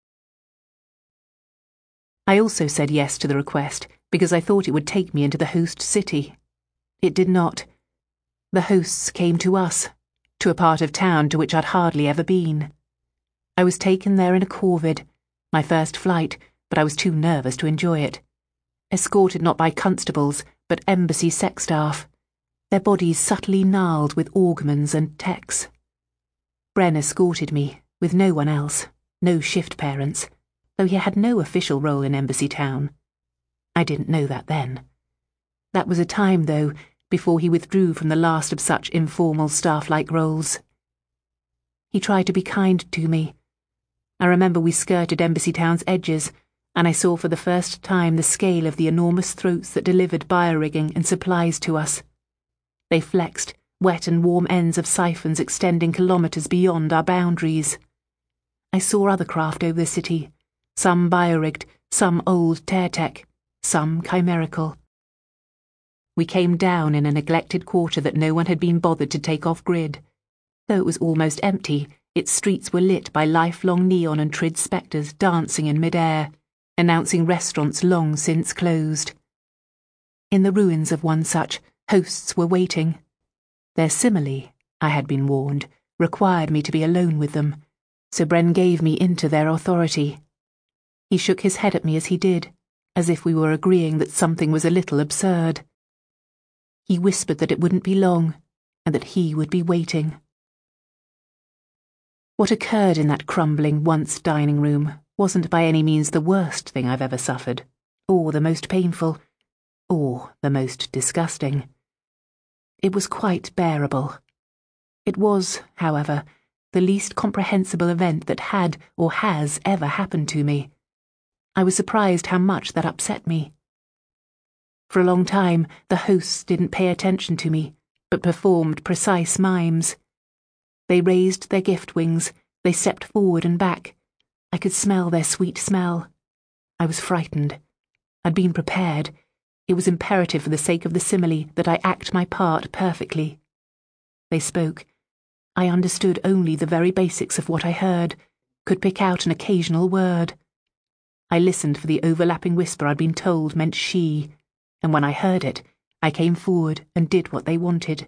I also said yes to the request because I thought it would take me into the host city. It did not. The hosts came to us, to a part of town to which I'd hardly ever been. I was taken there in a corvid, my first flight, but I was too nervous to enjoy it. Escorted not by constables, but embassy sex staff, their bodies subtly gnarled with augments and techs. Bren escorted me, with no one else, no shift parents, though he had no official role in Embassy Town. I didn't know that then. That was a time, though, before he withdrew from the last of such informal staff-like roles. He tried to be kind to me. I remember we skirted Embassy Town's edges, and I saw for the first time the scale of the enormous throats that delivered biorigging and supplies to us. They flexed, wet and warm ends of siphons extending kilometres beyond our boundaries. I saw other craft over the city, some biorigged, some old tear-tech, some chimerical. We came down in a neglected quarter that no one had been bothered to take off grid. Though it was almost empty, its streets were lit by lifelong neon and trid spectres dancing in mid-air, announcing restaurants long since closed. In the ruins of one such, hosts were waiting. Their simile, I had been warned, required me to be alone with them, so Bren gave me into their authority. He shook his head at me as he did, as if we were agreeing that something was a little absurd. He whispered that it wouldn't be long, and that he would be waiting. What occurred in that crumbling once dining room wasn't by any means the worst thing I've ever suffered, or the most painful, or the most disgusting. It was quite bearable. It was, however, the least comprehensible event that had or has ever happened to me. I was surprised how much that upset me. For a long time, the hosts didn't pay attention to me, but performed precise mimes. They raised their gift wings, they stepped forward and back. I could smell their sweet smell. I was frightened. I'd been prepared. It was imperative for the sake of the simile that I act my part perfectly. They spoke. I understood only the very basics of what I heard, could pick out an occasional word. I listened for the overlapping whisper I'd been told meant she, and when I heard it, I came forward and did what they wanted.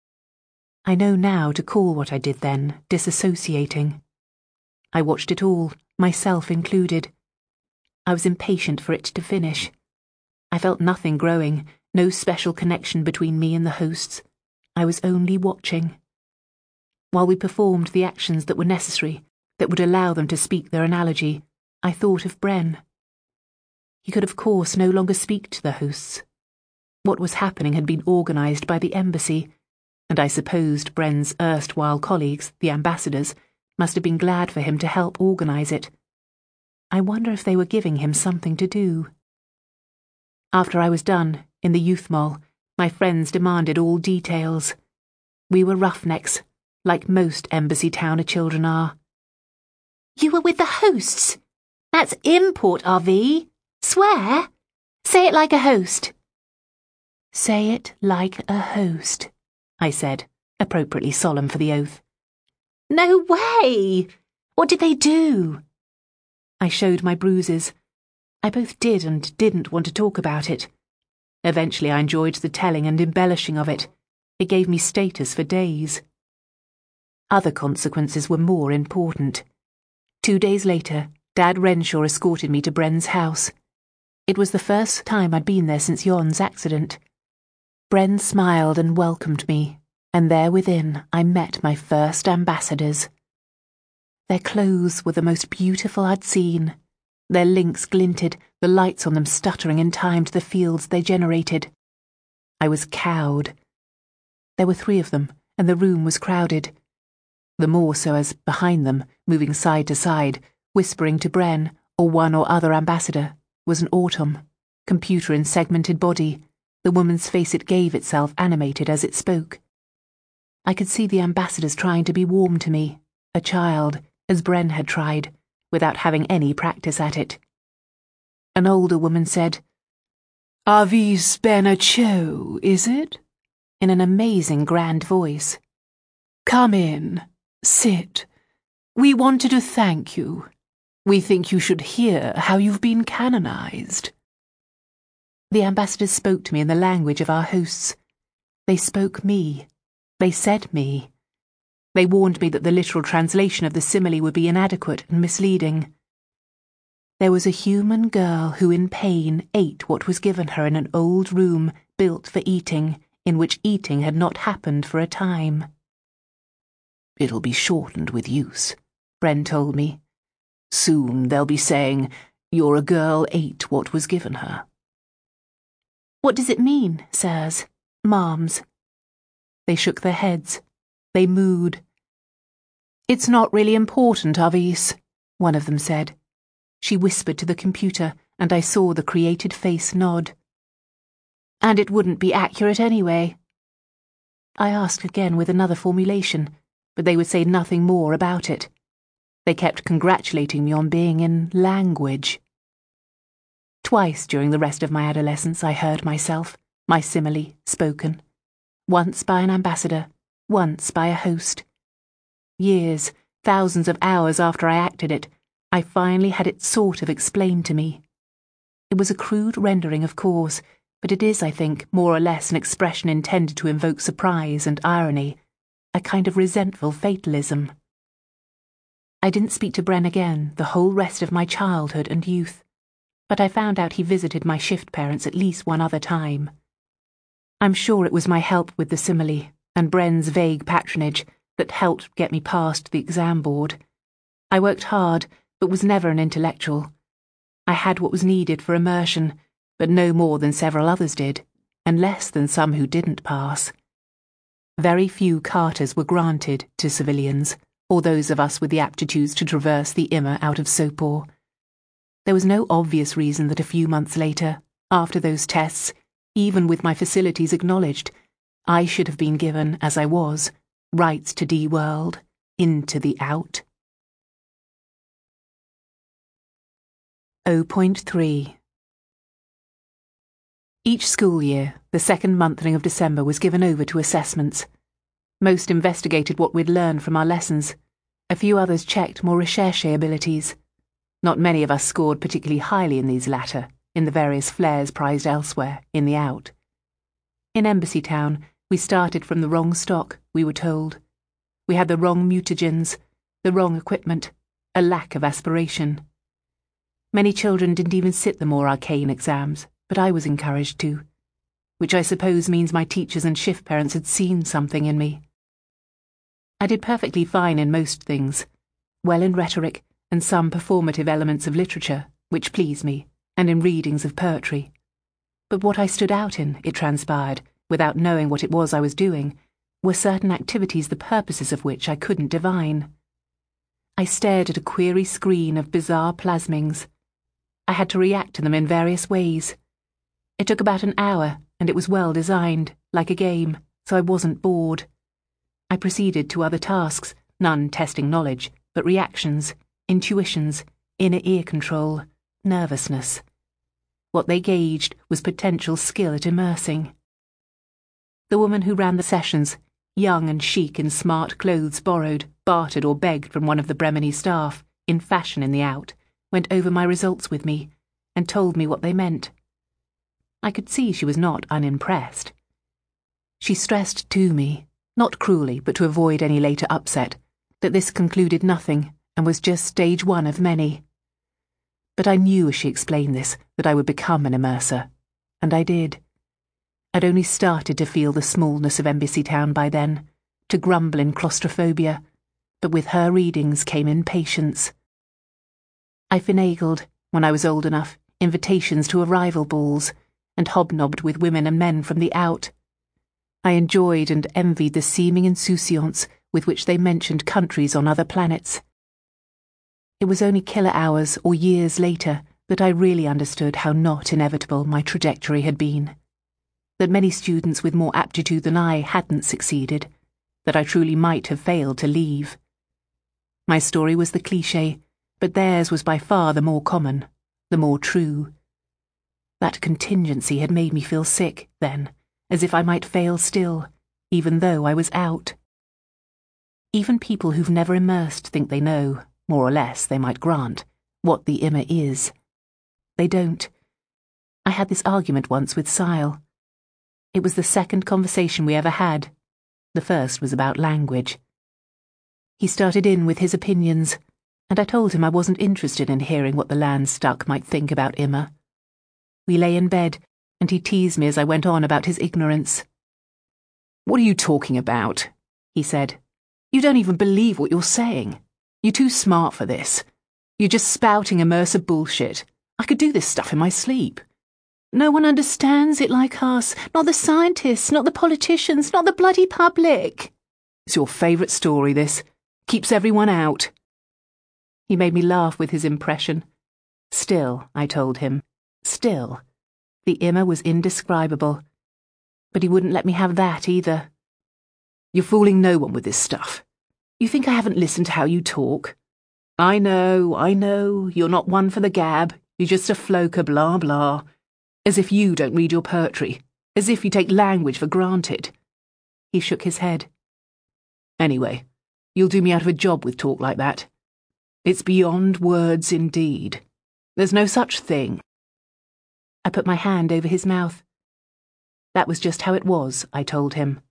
I know now to call what I did then disassociating. I watched it all, myself included. I was impatient for it to finish. I felt nothing growing, no special connection between me and the hosts. I was only watching. While we performed the actions that were necessary, that would allow them to speak their analogy, I thought of Bren. He could of course no longer speak to the hosts. What was happening had been organised by the embassy, and I supposed Bren's erstwhile colleagues, the ambassadors, must have been glad for him to help organise it. I wonder if they were giving him something to do. After I was done, in the youth mall, my friends demanded all details. We were roughnecks, like most Embassy Towner children are. You were with the hosts? That's import, R V. Swear. Say it like a host. Say it like a host, I said, appropriately solemn for the oath. No way! What did they do? I showed my bruises. I both did and didn't want to talk about it. Eventually I enjoyed the telling and embellishing of it. It gave me status for days. Other consequences were more important. Two days later, Dad Renshaw escorted me to Bren's house. It was the first time I'd been there since Yon's accident. Bren smiled and welcomed me, and there within I met my first ambassadors. Their clothes were the most beautiful I'd seen. Their links glinted, the lights on them stuttering in time to the fields they generated. I was cowed. There were three of them, and the room was crowded. The more so as, behind them, moving side to side, whispering to Bren, or one or other ambassador, was an Autumn, computer in segmented body, the woman's face it gave itself animated as it spoke. I could see the ambassadors trying to be warm to me, a child, as Bren had tried, without having any practice at it. An older woman said, "Avis Benacho, is it?" in an amazing grand voice. "Come in. Sit. We wanted to thank you. We think you should hear how you've been canonized. The ambassadors spoke to me in the language of our hosts. They spoke me. They said me. They warned me that the literal translation of the simile would be inadequate and misleading. There was a human girl who in pain ate what was given her in an old room built for eating, in which eating had not happened for a time. It'll be shortened with use, Bren told me. Soon they'll be saying, your girl ate what was given her. What does it mean, sirs, ma'ams? They shook their heads. They mooed. It's not really important, Avis, one of them said. She whispered to the computer, and I saw the created face nod. And it wouldn't be accurate anyway. I asked again with another formulation, but they would say nothing more about it. They kept congratulating me on being in language. Twice during the rest of my adolescence I heard myself, my simile, spoken. Once by an ambassador, once by a host. Years, thousands of hours after I acted it, I finally had it sort of explained to me. It was a crude rendering, of course, but it is, I think, more or less an expression intended to invoke surprise and irony, a kind of resentful fatalism. I didn't speak to Bren again the whole rest of my childhood and youth, but I found out he visited my shift parents at least one other time. I'm sure it was my help with the simile and Bren's vague patronage that helped get me past the exam board. I worked hard, but was never an intellectual. I had what was needed for immersion, but no more than several others did, and less than some who didn't pass. Very few Carters were granted to civilians, or those of us with the aptitudes to traverse the Immer out of Sopor. There was no obvious reason that a few months later, after those tests, even with my facilities acknowledged, I should have been given, as I was, rights to D-World, into the out. zero point three Each school year, the second monthling of December was given over to assessments. Most investigated what we'd learned from our lessons. A few others checked more recherche abilities. Not many of us scored particularly highly in these latter, in the various flares prized elsewhere, in the out. In Embassy Town, we started from the wrong stock, we were told. We had the wrong mutagens, the wrong equipment, a lack of aspiration. Many children didn't even sit the more arcane exams, but I was encouraged to, which I suppose means my teachers and shift parents had seen something in me. I did perfectly fine in most things, well in rhetoric and some performative elements of literature, which pleased me, and in readings of poetry. But what I stood out in, it transpired, without knowing what it was I was doing, were certain activities the purposes of which I couldn't divine. I stared at a query screen of bizarre plasmings. I had to react to them in various ways. It took about an hour, and it was well designed, like a game, so I wasn't bored. I proceeded to other tasks, none testing knowledge, but reactions, intuitions, inner ear control, nervousness. What they gauged was potential skill at immersing. The woman who ran the sessions, young and chic in smart clothes borrowed, bartered or begged from one of the Bremeny staff, in fashion in the out, went over my results with me, and told me what they meant. I could see she was not unimpressed. She stressed to me, not cruelly but to avoid any later upset, that this concluded nothing and was just stage one of many. But I knew as she explained this that I would become an immerser, and I did. I'd only started to feel the smallness of Embassy Town by then, to grumble in claustrophobia, but with her readings came impatience. I finagled, when I was old enough, invitations to arrival balls, and hobnobbed with women and men from the out. I enjoyed and envied the seeming insouciance with which they mentioned countries on other planets. It was only killer hours or years later that I really understood how not inevitable my trajectory had been. That many students with more aptitude than I hadn't succeeded, that I truly might have failed to leave. My story was the cliché, but theirs was by far the more common, the more true. That contingency had made me feel sick, then, as if I might fail still, even though I was out. Even people who've never immersed think they know, more or less, they might grant, what the Immer is. They don't. I had this argument once with Sile. It was the second conversation we ever had. The first was about language. He started in with his opinions, and I told him I wasn't interested in hearing what the Landstuck might think about Immer. We lay in bed, and he teased me as I went on about his ignorance. "What are you talking about?" he said. "You don't even believe what you're saying. You're too smart for this. You're just spouting immersive bullshit. I could do this stuff in my sleep. No one understands it like us. Not the scientists, not the politicians, not the bloody public. It's your favourite story, this. Keeps everyone out." He made me laugh with his impression. Still, I told him, still, the Immer was indescribable. But he wouldn't let me have that either. "You're fooling no one with this stuff. You think I haven't listened to how you talk? I know, I know, you're not one for the gab. You're just a floker, blah, blah. As if you don't read your poetry. As if you take language for granted." He shook his head. "Anyway, you'll do me out of a job with talk like that. It's beyond words indeed. There's no such thing." I put my hand over his mouth. That was just how it was, I told him.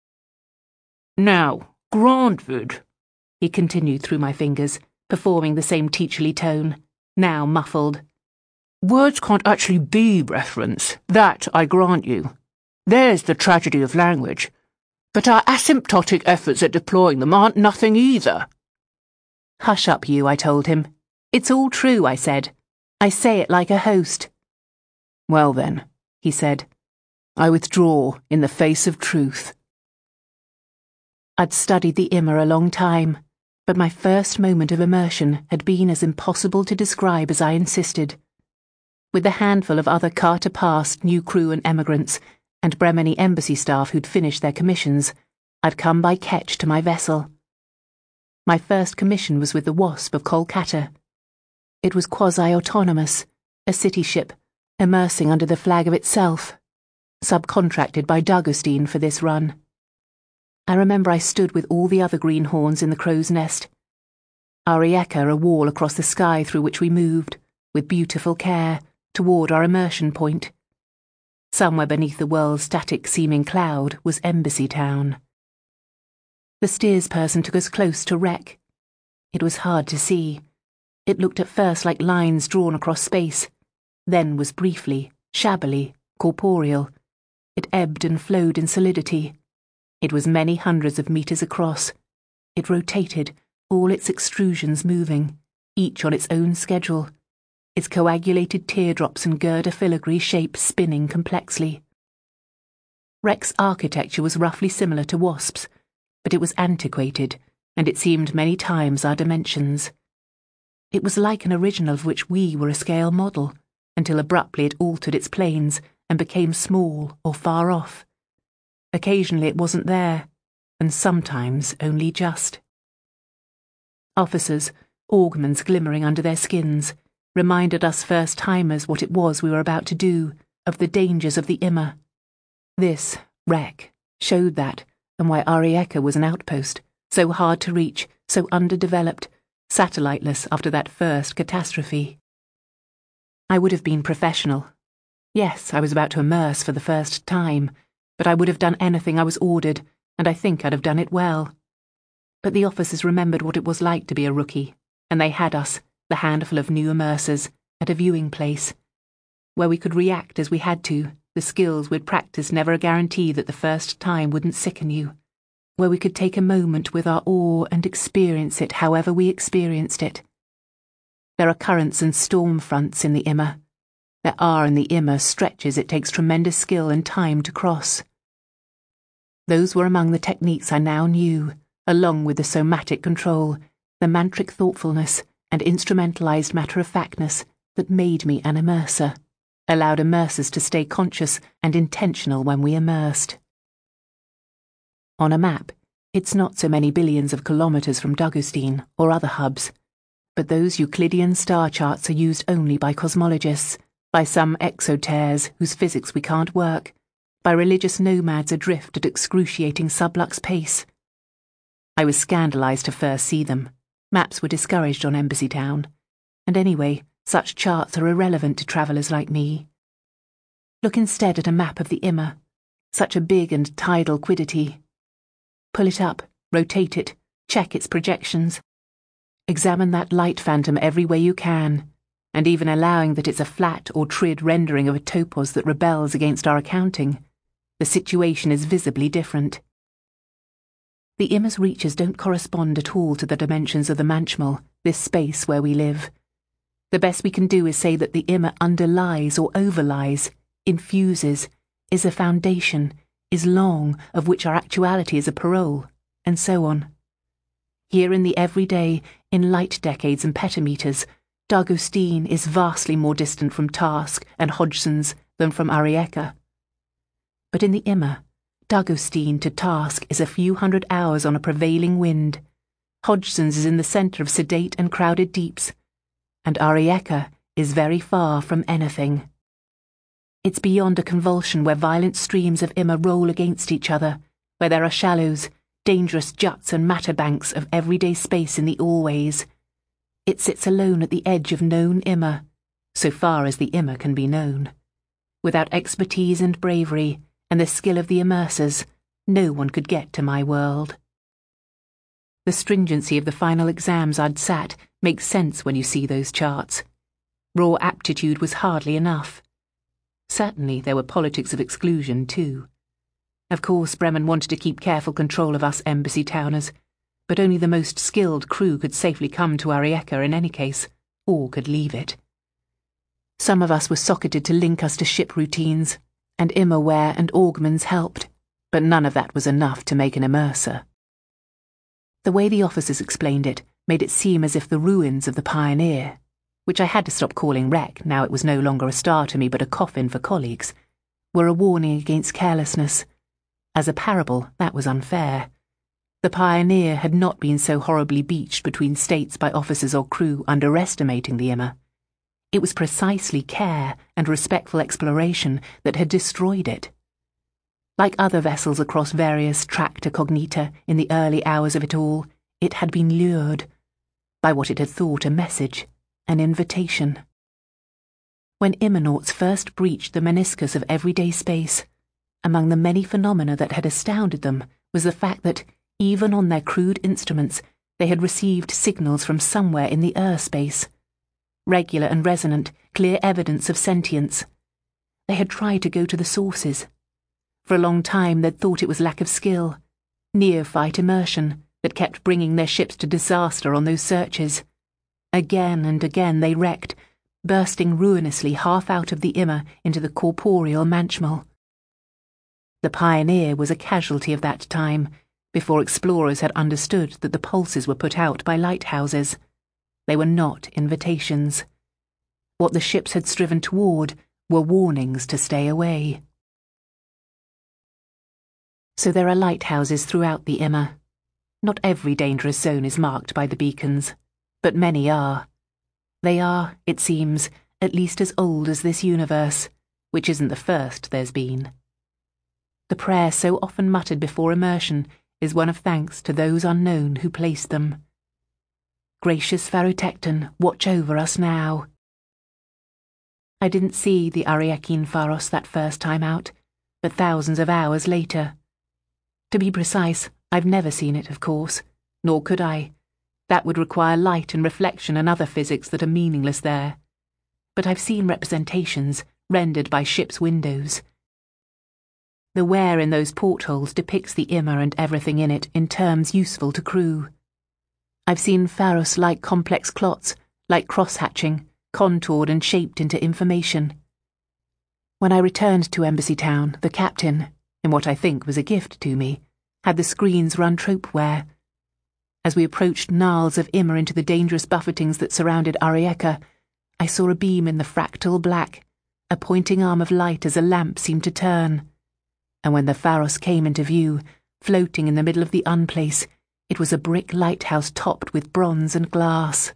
"Now, granted," he continued through my fingers, performing the same teacherly tone, now muffled. "Words can't actually be reference, that I grant you. There's the tragedy of language. But our asymptotic efforts at deploying them aren't nothing either." "Hush up, you," I told him. "It's all true," I said. "I say it like a host." "Well then," he said, "I withdraw in the face of truth." I'd studied the Immer a long time, but my first moment of immersion had been as impossible to describe as I insisted. With the handful of other Carter-passed new crew and emigrants, and Bremeni embassy staff who'd finished their commissions, I'd come by ketch to my vessel. My first commission was with the Wasp of Kolkata. It was quasi-autonomous, a city ship, immersing under the flag of itself, subcontracted by Dagostine for this run. I remember I stood with all the other greenhorns in the crow's nest. Arieka a wall across the sky through which we moved, with beautiful care, toward our immersion point. Somewhere beneath the world's static-seeming cloud was Embassy Town. The steersperson took us close to wreck. It was hard to see. It looked at first like lines drawn across space, then was briefly, shabbily, corporeal. It ebbed and flowed in solidity. It was many hundreds of metres across. It rotated, all its extrusions moving, each on its own schedule, its coagulated teardrops and girder filigree shapes spinning complexly. Wreck's architecture was roughly similar to Wasp's, but it was antiquated, and it seemed many times our dimensions. It was like an original of which we were a scale model, until abruptly it altered its planes and became small or far off. Occasionally it wasn't there, and sometimes only just. Officers, augments glimmering under their skins, reminded us first-timers what it was we were about to do, of the dangers of the Immer. This, wreck, showed that, and why Arieka was an outpost, so hard to reach, so underdeveloped, satelliteless after that first catastrophe. I would have been professional. Yes, I was about to immerse for the first time, but I would have done anything I was ordered, and I think I'd have done it well. But the officers remembered what it was like to be a rookie, and they had us, the handful of new immersers, at a viewing place, where we could react as we had to, the skills we'd practiced never a guarantee that the first time wouldn't sicken you, where we could take a moment with our awe and experience it however we experienced it. There are currents and storm fronts in the Immer. There are in the Immer stretches it takes tremendous skill and time to cross. Those were among the techniques I now knew, along with the somatic control, the mantric thoughtfulness, and instrumentalized matter-of-factness that made me an immerser, allowed immersers to stay conscious and intentional when we immersed. On a map, it's not so many billions of kilometres from Dagostine or other hubs, but those Euclidean star charts are used only by cosmologists, by some exoteres whose physics we can't work, by religious nomads adrift at excruciating sublux pace. I was scandalised to first see them. Maps were discouraged on Embassy Town. And anyway, such charts are irrelevant to travellers like me. Look instead at a map of the Immer, such a big and tidal quiddity. Pull it up, rotate it, check its projections. Examine that light phantom every way you can, and even allowing that it's a flat or trid rendering of a topos that rebels against our accounting, the situation is visibly different. The Immer's reaches don't correspond at all to the dimensions of the Manchmal, this space where we live. The best we can do is say that the Immer underlies or overlies, infuses, is a foundation, is long, of which our actuality is a parole, and so on. Here in the everyday, in light decades and petameters, Dagostine is vastly more distant from Tarsk and Hodgson's than from Arieka. But in the Immer, Dagostine to Tarsk is a few hundred hours on a prevailing wind. Hodgson's is in the centre of sedate and crowded deeps, and Arieka is very far from anything. It's beyond a convulsion where violent streams of Immer roll against each other, where there are shallows, dangerous juts and matter banks of everyday space in the always. It sits alone at the edge of known Immer, so far as the Immer can be known. Without expertise and bravery, and the skill of the immersers, no one could get to my world. The stringency of the final exams I'd sat makes sense when you see those charts. Raw aptitude was hardly enough. Certainly there were politics of exclusion too. Of course Bremen wanted to keep careful control of us embassy towners, but only the most skilled crew could safely come to Arieka in any case, or could leave it. Some of us were socketed to link us to ship routines, and Immerware and Augmans helped, but none of that was enough to make an immerser. The way the officers explained it made it seem as if the ruins of the Pioneer, which I had to stop calling wreck now it was no longer a star to me but a coffin for colleagues, were a warning against carelessness. As a parable, that was unfair. The Pioneer had not been so horribly beached between states by officers or crew underestimating the Immer. It was precisely care and respectful exploration that had destroyed it. Like other vessels across various tracta cognita in the early hours of it all, it had been lured by what it had thought a message, an invitation. When Immernauts first breached the meniscus of everyday space, among the many phenomena that had astounded them was the fact that, even on their crude instruments, they had received signals from somewhere in the airspace. Regular and resonant, clear evidence of sentience. They had tried to go to the sources. For a long time they'd thought it was lack of skill, neophyte immersion, that kept bringing their ships to disaster on those searches. Again and again they wrecked, bursting ruinously half out of the Immer into the corporeal Manchmal. The Pioneer was a casualty of that time, before explorers had understood that the pulses were put out by lighthouses. They were not invitations. What the ships had striven toward were warnings to stay away. So there are lighthouses throughout the Immer. Not every dangerous zone is marked by the beacons, but many are. They are, it seems, at least as old as this universe, which isn't the first there's been. The prayer so often muttered before immersion is one of thanks to those unknown who placed them. Gracious Pharotekton, watch over us now. I didn't see the Ariekine Pharos that first time out, but thousands of hours later. To be precise, I've never seen it, of course, nor could I. That would require light and reflection and other physics that are meaningless there. But I've seen representations, rendered by ships' windows. The wear in those portholes depicts the Immer and everything in it in terms useful to crew. I've seen Pharos-like complex clots, like cross-hatching, contoured and shaped into information. When I returned to Embassy Town, the captain, in what I think was a gift to me, had the screens run tropeware. As we approached gnarls of Immer into the dangerous buffetings that surrounded Arieka, I saw a beam in the fractal black, a pointing arm of light as a lamp seemed to turn. And when the Pharos came into view, floating in the middle of the unplace, it was a brick lighthouse topped with bronze and glass.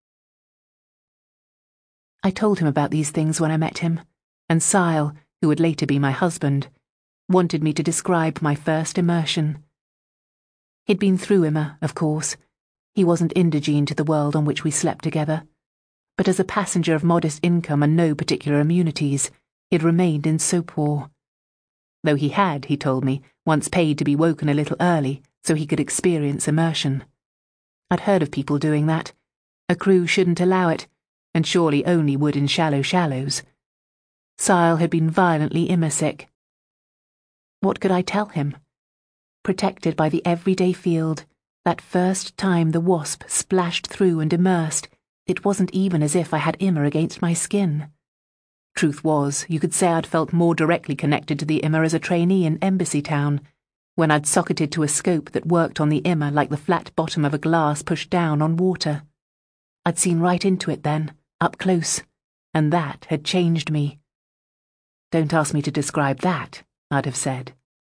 I told him about these things when I met him, and Sile, who would later be my husband, wanted me to describe my first immersion. He'd been through Immer, of course. He wasn't indigene to the world on which we slept together. But as a passenger of modest income and no particular immunities, he'd remained in soap war. Though he had, he told me, once paid to be woken a little early so he could experience immersion. I'd heard of people doing that. A crew shouldn't allow it, and surely only would in shallow shallows. Sile had been violently Immer-sick. What could I tell him? Protected by the everyday field, that first time the wasp splashed through and immersed, it wasn't even as if I had Immer against my skin. Truth was, you could say I'd felt more directly connected to the Immer as a trainee in Embassy Town, when I'd socketed to a scope that worked on the Immer like the flat bottom of a glass pushed down on water. I'd seen right into it then, up close, and that had changed me. Don't ask me to describe that, I'd have said.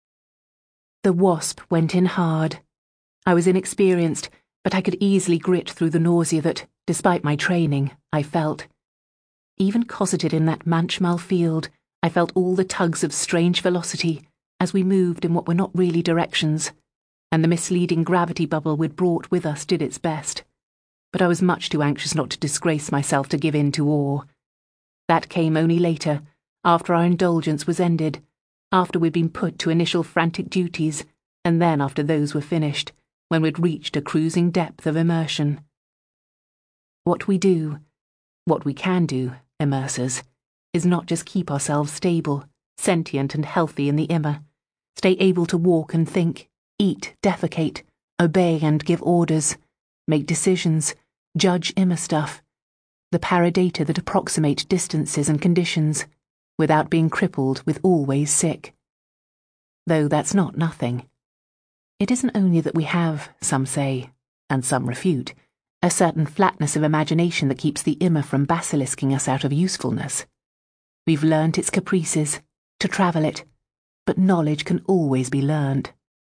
The wasp went in hard. I was inexperienced, but I could easily grit through the nausea that, despite my training, I felt. Even cosseted in that Manchmal field, I felt all the tugs of strange velocity as we moved in what were not really directions, and the misleading gravity bubble we'd brought with us did its best. But I was much too anxious not to disgrace myself to give in to awe. That came only later, after our indulgence was ended, after we'd been put to initial frantic duties, and then after those were finished, when we'd reached a cruising depth of immersion. What we do, what we can do, immersers, is not just keep ourselves stable, sentient and healthy in the Immer, stay able to walk and think, eat, defecate, obey and give orders, make decisions, judge Immer stuff, the paradata that approximate distances and conditions, without being crippled with always sick. Though that's not nothing. It isn't only that we have, some say, and some refute, a certain flatness of imagination that keeps the Immer from basilisking us out of usefulness. We've learnt its caprices, to travel it, but knowledge can always be learned.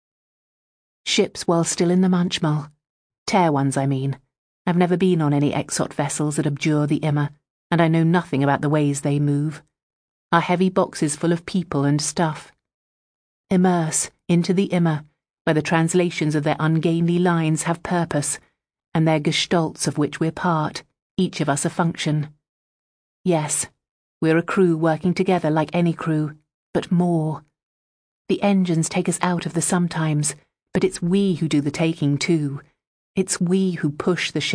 Ships while still in the Manchmal, tear ones I mean. I've never been on any exot vessels that abjure the Immer, and I know nothing about the ways they move. Are heavy boxes full of people and stuff. Immerse into the Immer, where the translations of their ungainly lines have purpose, and their gestalts of which we're part, each of us a function. Yes, we're a crew working together like any crew, but more. The engines take us out of the sometimes, but it's we who do the taking too. It's we who push the ship